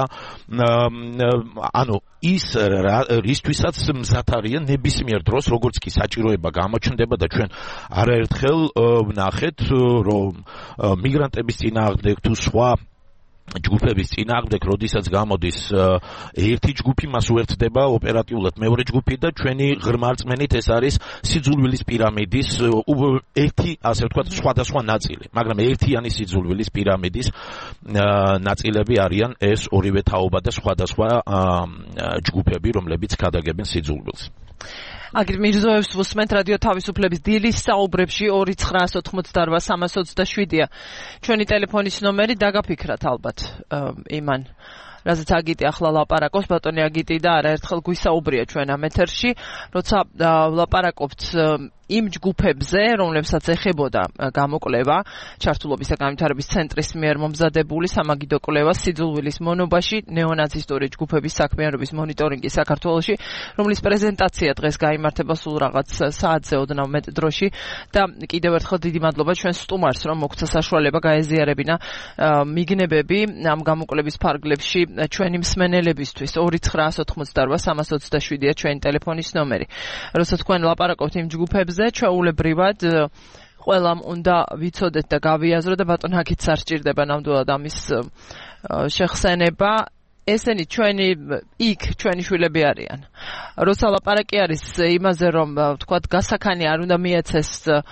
ანუ ის რისთვისაც მზად არიან ნებისმიერ დროს როგორც კი საჭიროება გამოჩნდება და ჩვენ არაერთხელ ვნახეთ რომ მიგრანტების წინააღმდეგ თუ სხვა ჯგუფების წინააღმდეგ როდესაც გამოდის ერთი ჯგუფი მას უერთდება ოპერატიულად მეორე ჯგუფი და ჩვენი ღრმა რწმენით ეს არის სიძულვილის პირამიდის ერთი ასე ვთქვათ სხვადასხვა ნაწილი მაგრამ ერთიანი სიძულვილის პირამიდის ნაწილები არიან ეს ორივე თაობა და სხვადასხვა ჯგუფები რომლებიც ქადაგებენ სიძულვილს აგრ მირზოევს ვუსმენთ რადიო თავისუფლების დილის საუბრებში ორი ცხრაასი ოცდაოთხი სამასი ოცდაშვიდია ჩვენი ტელეფონის ნომერი დაგაფიქრათ ალბათ იმან რაზეც აგიტი ახლა ლაპარაკობს ბატონი აგიტი და არაერთხელ გვისაუბრია ჩვენ ამ ეთერში როცა ლაპარაკობთ იმ ჯგუფებზე, რომლებსაც ეხებოდა გამოკვლევა, ჩართულობის და განვითარების ცენტრის მიერ მომზადებული სამაგიდო კვლევა სიძულვილის მონობაში ნეონაცისტური ჯგუფების საქმიანობის მონიტორინგი საქართველოში, რომლის პრეზენტაცია დღეს გაიმართება სულ რაღაც საათზე ოდნავ მეტ დროში და კიდევ ერთხელ დიდი მადლობა ჩვენ სტუმარს, რომ მოგცა საშუალება გაეზიარებინა მიგნებები ამ გამოკვლევის ფარგლებში ჩვენი მსმენელებისთვის ორი ცხრაასი ოცდაოთხი სამასი ოცდაშვიდია ჩვენი ტელეფონის ნომერი. როცა თქვენ ლაპარაკობთ იმ ჯგუფებზე ჩვეულებრივად ყველამ უნდა ვიცოდეთ და გავიაზრო და ბატონ აქიც არ სჭირდება ნამდვილად ამის შეხსენება ესენი ჩვენი იქ ჩვენი შვილები არიან როცა ლაპარაკი არის იმაზე რომ ვთქვათ გასაქანი არ უნდა მიეცეს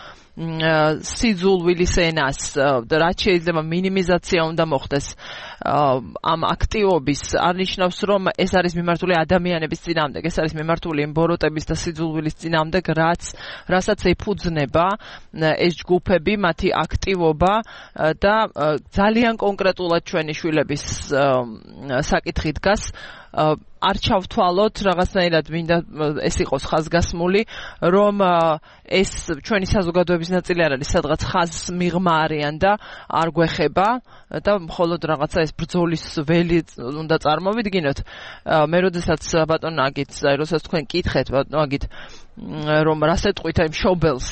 სიძულვილის ენას და რაც შეიძლება მინიმიზაცია უნდა მოხდეს ამ აქტივობის არნიშნავს რომ ეს არის მიმართული ადამიანების წინააღმდეგ ეს არის მიმართული იმ ბოროტების და სიძულვილის წინააღმდეგ რაც რასაც ეფუძნება ეს ჯგუფები მათი აქტივობა და ძალიან კონკრეტულად ჩვენი შვილების საკითხი დგას არ ჩავთვალოთ რაღაცნაირად მინდა ეს იყოს ხაზგასმული რომ ეს ჩვენი საზოგადოების ნაწილი არ არის სადღაც ხაზს მიღმა არიან და არ გვეხება და მხოლოდ რაღაცა ეს ბრძოლის ველი უნდა წარმოვიდგინოთ მე როდესაც ბატონ აგით როდესაც თქვენ კითხეთ ბატონ აგით რომ რას ეტყვით იმ შობელს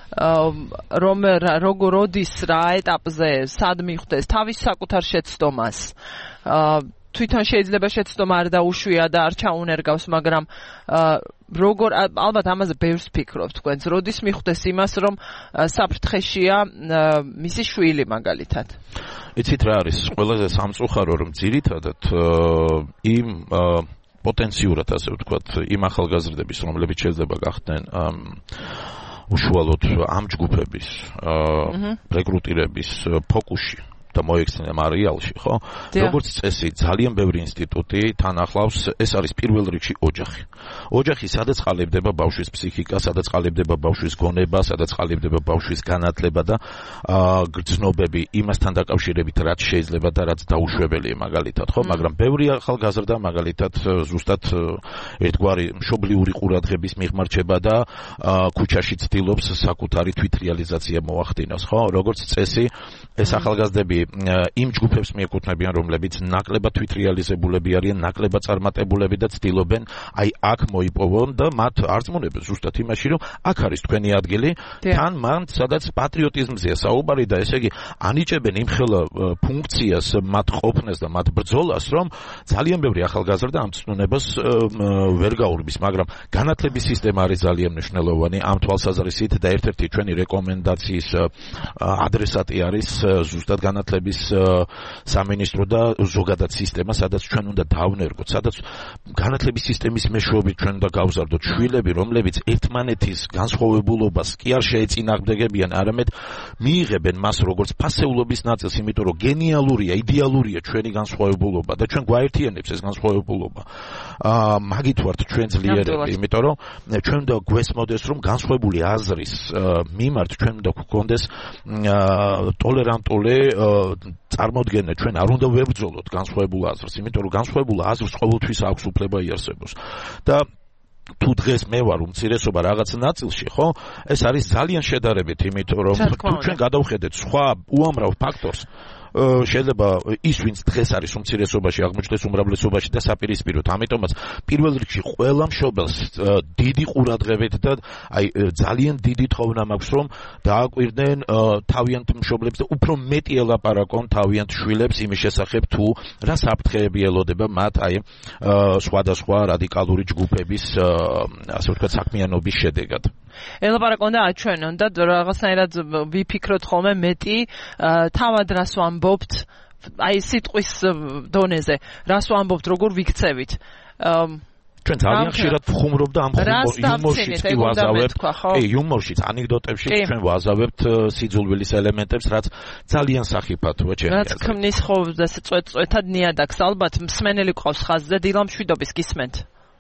რომ როგორ როდის რა ეტაპზე სად მიხვდეს თავის საკუთარ შეცდომას თვითონ შეიძლება შეცდომა არ დაუშვია და არ ჩაუნერგავს, მაგრამ როგორ ალბათ ამაზე ბევრს ფიქრობთ თქვენც, როდის მიხვდეს იმას, რომ საფრთხეშია მისი შვილი მაგალითად. იცით რა არის ყველაზე სამწუხარო, რომ ძირითადად იმ პოტენციურად ასე ვთქვათ, იმ ახალგაზრდების, რომლებიც შეიძლება გახდნენ უშუალოდ ამ ჯგუფების რეკრუტირების ფოკუსში და მოექცნენ მარიალში, ხო? როგორც წესი, ძალიან ბევრი ინსტიტუტი თან ახლავს, ეს არის პირველ რიგში ოჯახი. ოჯახი, სადაც ყალიბდება ბავშვის ფსიქიკა, სადაც ყალიბდება ბავშვის გონება, სადაც ყალიბდება ბავშვის განათლება და გრძნობები იმასთან დაკავშირებით, რაც შეიძლება და რაც დაუშვებელია მაგალითად, ხო? მაგრამ ბევრი ახალგაზრდა მაგალითად ზუსტად ერთგვარი მშობლიური ყურადღების მიღმარჩება და ქუჩაში ცდილობს საკუთარი თვითრეალიზაცია მოახდინოს, ხო? როგორც წესი, ეს ახალგაზრდები იმ ჯგუფებს მიეკუთვნებიან, რომლებიც ნაკლებად თვითრეალიზებულები არიან, ნაკლებად წარმატებულები და ცდილობენ აი აქ მოიპოვონ და მათ არწმუნებენ ზუსტად იმაში, რომ აქ არის თქვენი ადგილი, თან მან სადაც პატრიოტიზმზეა საუბარი და ესე იგი ანიჭებენ იმ ხელა ფუნქციას, მათ ყოფნას და მათ ბრძოლას, რომ ძალიან ბევრი ახალგაზრდა ამ ცნუნებას ვერ გაურბის, მაგრამ განათლების სისტემა არის ძალიან მნიშვნელოვანი ამ თვალსაზრისით და ერთ-ერთი ჩვენი რეკომენდაციის ადრესატი არის ზუსტად განათლების სამინისტრო და ზოგადად სისტემა, სადაც ჩვენ უნდა დავნერგოთ, სადაც განათლების სისტემის მეშვეობით ჩვენ უნდა გავზარდოთ შვილები, რომლებიც ერთმანეთის განსხვავებულობას კი არ შეეწინააღმდეგებიან, არამედ მიიღებენ მას როგორც ფასეულობის ნაწილს, იმიტომ რომ გენიალურია, იდეალურია ჩვენი განსხვავებულობა და ჩვენ გვაერთიანებს ეს განსხვავებულობა. აა მაგით ვართ ჩვენ ძლიერები, იმიტომ რომ ჩვენ უნდა გვესმოდეს, რომ განსხვავებული აზრის მიმართ ჩვენ უნდა გვქონდეს ტოლერანტული წარმოდგენა, ჩვენ არ უნდა ვებრძოლოთ განსხვავებულ აზრს, იმიტომ რომ განსხვავებულ აზრს ყოველთვის აქვს უფლება იარსებოს. და თუ დღეს მე ვარ უმცირესობა რაღაც ნაწილში, ხო? ეს არის ძალიან შედარებით, იმიტომ რომ თუ ჩვენ გადავხედეთ სხვა უამრავ ფაქტორს, შეიძლება ის ვინც დღეს არის უმცირესობაში აღმოჩნდეს უმრავლესობაში და საპირისპიროდ, ამიტომაც პირველ რიგში ყველა მშობელს დიდი ყურადღებით და აი ძალიან დიდი თხოვნა მაქვს, რომ დააკვირდნენ თავიანთ მშობლებს და უფრო მეტი ელაპარაკონ თავიანთ შვილებს იმის შესახებ, თუ რა საფრთხეები ელოდება მათ აი სხვადასხვა რადიკალური ჯგუფების ასე ვთქვათ საქმიანობის შედეგად. ელაპარაკონ და აჩვენონ და რაღაცნაირად ვიფიქროთ ხოლმე მეტი თავად რას ვამბობთ, აი სიტყვის დონეზე, რას ვამბობთ, როგორ ვიქცევით. ჩვენ ძალიან ხშირად ვხუმრობ და ამ იუმორშიც კი ვაზავებთ, ე იუმორშიც, ანეკდოტებში ჩვენ ვაზავებთ სიძულვილის ელემენტებს, რაც ძალიან სახიფათოა ჩემი აზრით. რაც ქმნის ხო წვეთ-წვეთად ნიადაგს, ალბათ მსმენელი ყავს ხაზზე, დილა მშვიდობის გისმენთ.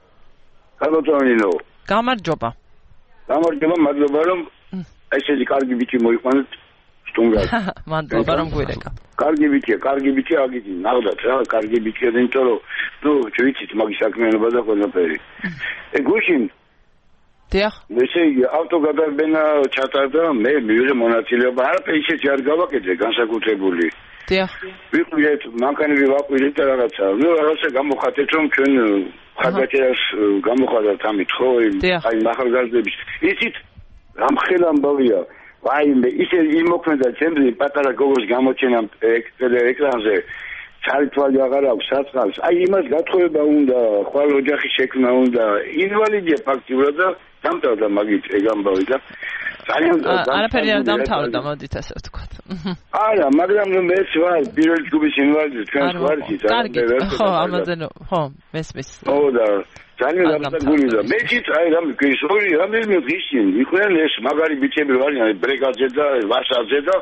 გამარჯობა. გამარჯობა. გამარჯობა, მადლობა რომ ესეთი კარგი ბიჭი მოიყვანეთ სტუმრად. მადლობა რომ გვირეკა. კარგი ბიჭია, კარგი ბიჭი აგიძი, ნახდათ რა, კარგი ბიჭია, იმიტომ რომ ნუ ვიცით მაგის საქმიანობა და ყველაფერი. ე გუშინ დიახ. ესე იგი ავტოგადარბენა ჩატარდა, მე მივიღე მონაწილეობა, არაფერი ისეთი არ გავაკეთე განსაკუთრებული. დიახ. ვიყვირეთ, მანქანები ვაყვირეთ და რაღაცა. ნუ რაღაცა გამოხატეთ რომ ჩვენ ხარდაჭერას გამოხატეთ ამით, ხო? აი ახალგაზრდების. იცით, რამხელა ამბავია. ვაიმე, ისე იმოქმედა ჩემზე პატარა გოგოს გამოჩენა ეკრანზე. ცალთვალი აღარ აქვს საწყალს. აი იმას გათხოვება უნდა, ხვალ ოჯახის შექმნა უნდა. ინვალიდია ფაქტიურად და დამთავრდა მაგით ეგ ამბავი და ძალიან არაფერი არ დამთავრდა, მოდით ასე ვთქვათ. არა, მაგრამ მეც ვარ პირველი ჯგუფის ინვალიდი, თქვენს ვართ ის. კარგი, ხო, ამაზე ხო, მესმის. ხო და ძალიან გამსაგურია. მეც აი რამე გისორი, რამე მიგიშინ, იყვნენ ეს მაგარი ბიჭები ვარიან ბრეგადზე და ვასაძე და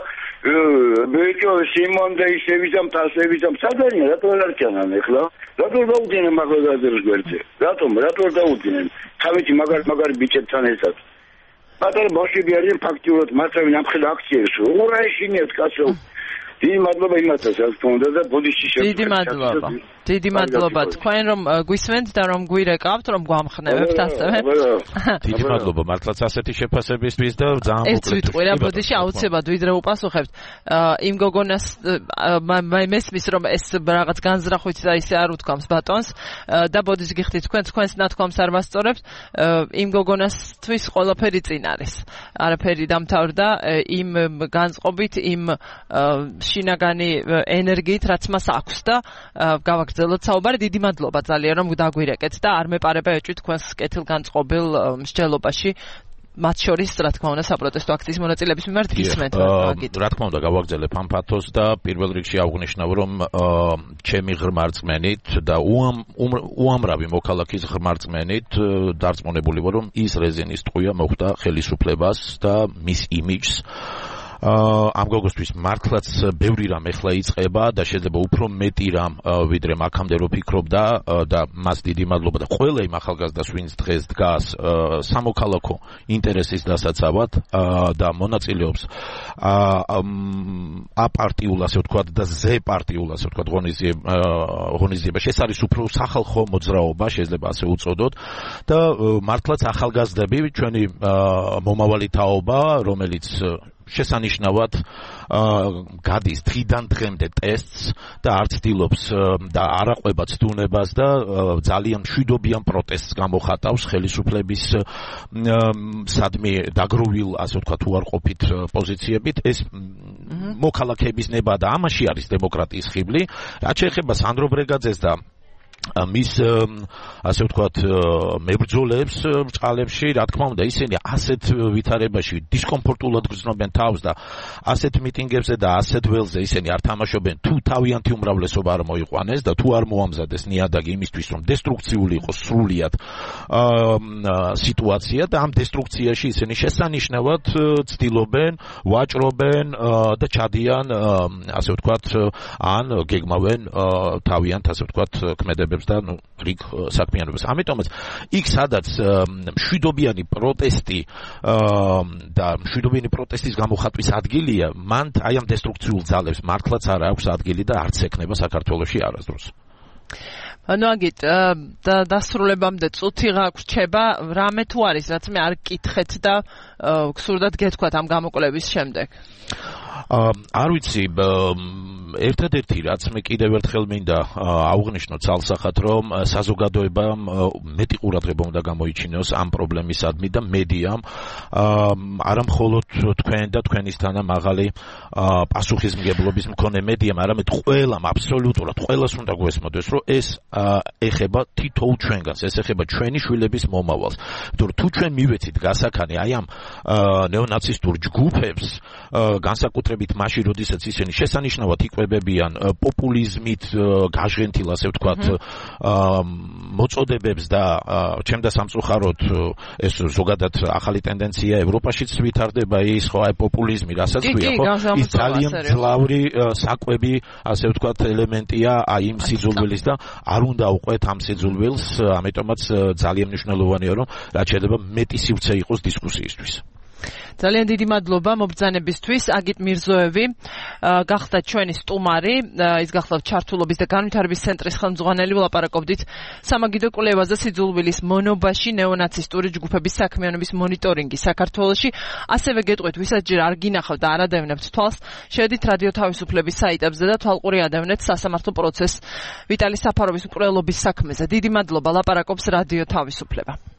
ბეჭო სიმონ და ისევისამ თასევისამ სადარია რატო არ არჩანან ეხლა? რატო დაუდგენენ მაგალითად გვერდზე? რატომ? რატო დაუდგენენ? თავისი მაგარი მაგარი ბიჭებთან ერთად. პატარა ბავშვები არიან ფაქტიურად მასავენ ამხელა აქციებს. უღურა ეშინიათ კაცო. დიდი მადლობა იმასაც რაც გქონდა და ბოდიში შეგვიძლია. დიდი მადლობა. დიდი მადლობა თქვენ რომ გვისმენთ და რომ გვირეკავთ, რომ გვამხნევებთ ასევე. დიდი მადლობა მართლაც ასეთი შეფასებისთვის და ძალიან მოკლედ. ერთ ვიტყვი რა, ბოდიში აუცილებლად ვიდრე უპასუხებთ. იმ გოგონას მესმის რომ ეს რაღაც განზრახვით და ისე არ უთქვამს ბატონს და ბოდიში გიხდით თქვენ თქვენს ნათქვამს არ მასწორებთ. იმ გოგონასთვის ყველაფერი წინ არის. არაფერი დამთავრდა იმ განწყობით, იმ შინაგანი ენერგიით, რაც მას აქვს და გავაგრძელოთ საუბარი. დიდი მადლობა ძალიან რომ დაგვირეკეთ და არ მეპარება ეჭვი თქვენს კეთილგანწყობილ მსჯელობაში. მათ შორის, რა თქმა უნდა, საპროტესტო აქციის მონაწილეების მიმართ გისმენთ. რა თქმა უნდა, გავაგრძელებ ამ ფათოს და პირველ რიგში აღვნიშნავ, რომ ჩემი ღრმა რწმენით და უამრავი მოქალაქის ღრმა რწმენით დარწმუნებული ვარ, რომ ის რეზინის ტყვია მოხვდა ხელისუფლებას და მის იმიჯს. ამ გოგოსთვის მართლაც ბევრი რამ ეხლა იწყება და შეიძლება უფრო მეტი რამ ვიდრე აქამდე რო ფიქრობდა და მას დიდი მადლობა და ყველა იმ ახალგაზრდას ვინც დღეს დგას სამოქალაქო ინტერესის დასაცავად და მონაწილეობს აპარტიულ ასე ვთქვათ და ზე პარტიულ ასე ვთქვათ ღონისძიებაში. ეს არის უფრო სახალხო მოძრაობა, შეიძლება ასე უწოდოთ და მართლაც ახალგაზრდები ჩვენი მომავალი თაობა, რომელიც შესანიშნავად გადის დღიდან დღემდე ტესტს და არ ცდილობს და არ აყვება ცდუნებას და ძალიან მშვიდობიან პროტესტს გამოხატავს ხელისუფლების სადმე დაგროვილ ასე ვთქვათ უარყოფით პოზიციებით. ეს მოქალაქეების ნება და ამაში არის დემოკრატიის ხიბლი. რაც შეეხება სანდრო ბრეგაძეს და მის ასე ვთქვათ მებრძოლებს ბრჭყალებში რა თქმა უნდა ისინი ასეთ ვითარებაში დისკომფორტულად გრძნობენ თავს და ასეთ მიტინგებზე და ასეთ ველზე ისინი არ თამაშობენ თუ თავიანთი უმრავლესობა არ მოიყვანეს და თუ არ მოამზადეს ნიადაგი იმისთვის რომ დესტრუქციული იყოს სრულიად სიტუაცია და ამ დესტრუქციაში ისინი შესანიშნავად ცდილობენ ვაჭრობენ და ჩადიან ასე ვთქვათ ან გეგმავენ თავიანთ ასე ვთქვათ ქმედებებს და ნუ რიგ საქმიანობას. ამიტომაც იქ სადაც მშვიდობიანი პროტესტი და მშვიდობიანი პროტესტის გამოხატვის ადგილია, მან აი ამ დესტრუქციულ ძალებს მართლაც არ აქვს ადგილი და არც ექნება საქართველოში არასდროს. ანუ აგით დასრულებამდე წუთი გაგვრჩება, რამე თუ არის, რაც მე არ გკითხეთ და გსურდათ გეთქვათ ამ გამოკვლევის შემდეგ. არ ვიცი, ერთადერთი რაც მე კიდევ ერთხელ მინდა აუღნიშნო ცალსახად, რომ საზოგადოებამ მეტი ყურადღება უნდა გამოიჩინოს ამ პრობლემისადმი და მედიამ არა მხოლოდ თქვენ და თქვენისთანა მაღალი პასუხისმგებლობის მქონე მედიამ, არამედ ყველამ, აბსოლუტურად ყველას უნდა გვესმოდეს, რომ ეს ეხება თითოეულ ჩვენგანს, ეს ეხება ჩვენი შვილების მომავალს. იმიტომ რომ თუ ჩვენ მივეცით გასაქანი აი ამ ნეონაცისტურ ჯგუფებს, განსაკუთრებით მაშინ, როდესაც ისინი შესანიშნავად იკვებებიან პოპულიზმით გაჟღენთილ, ასე ვთქვათ, მოწოდებებს და ჩემდა სამწუხაროდ ეს ზოგადად ახალი ტენდენცია ევროპაშიც ვითარდება ის ხო აი პოპულიზმი, რასაც ქვია, ხო? ის ძალიან ძლავრი საკვები, ასე ვთქვათ, ელემენტია აი იმ სიძულვილის და არ უნდა უყვეთ ამ სიძულვილს, ამიტომაც ძალიან მნიშვნელოვანია, რომ რაც შეიძლება მეტი სივრცე იყოს დისკუსიისთვის. ძალიან დიდი მადლობა მობრძანებისთვის. აგით მირზოევი გახდა ჩვენი სტუმარი, ის გახლავთ ჩართულობის და განვითარების ცენტრის ხელმძღვანელი. ვლაპარაკობდით სამაგიდო კვლევაზე სიძულვილის მონობაში ნეონაცისტური ჯგუფების საქმიანობის მონიტორინგი საქართველოში. ასევე გეტყვით, ვისაც ჯერ არ გინახავთ და არ ადევნებთ თვალს, შევედით რადიო თავისუფლების საიტებზე და თვალყური ადევნეთ სასამართლო პროცესს ვიტალი საფაროვის მკვლელობის საქმეზე. დიდი მადლობა, ლაპარაკობს რადიო თავისუფლება.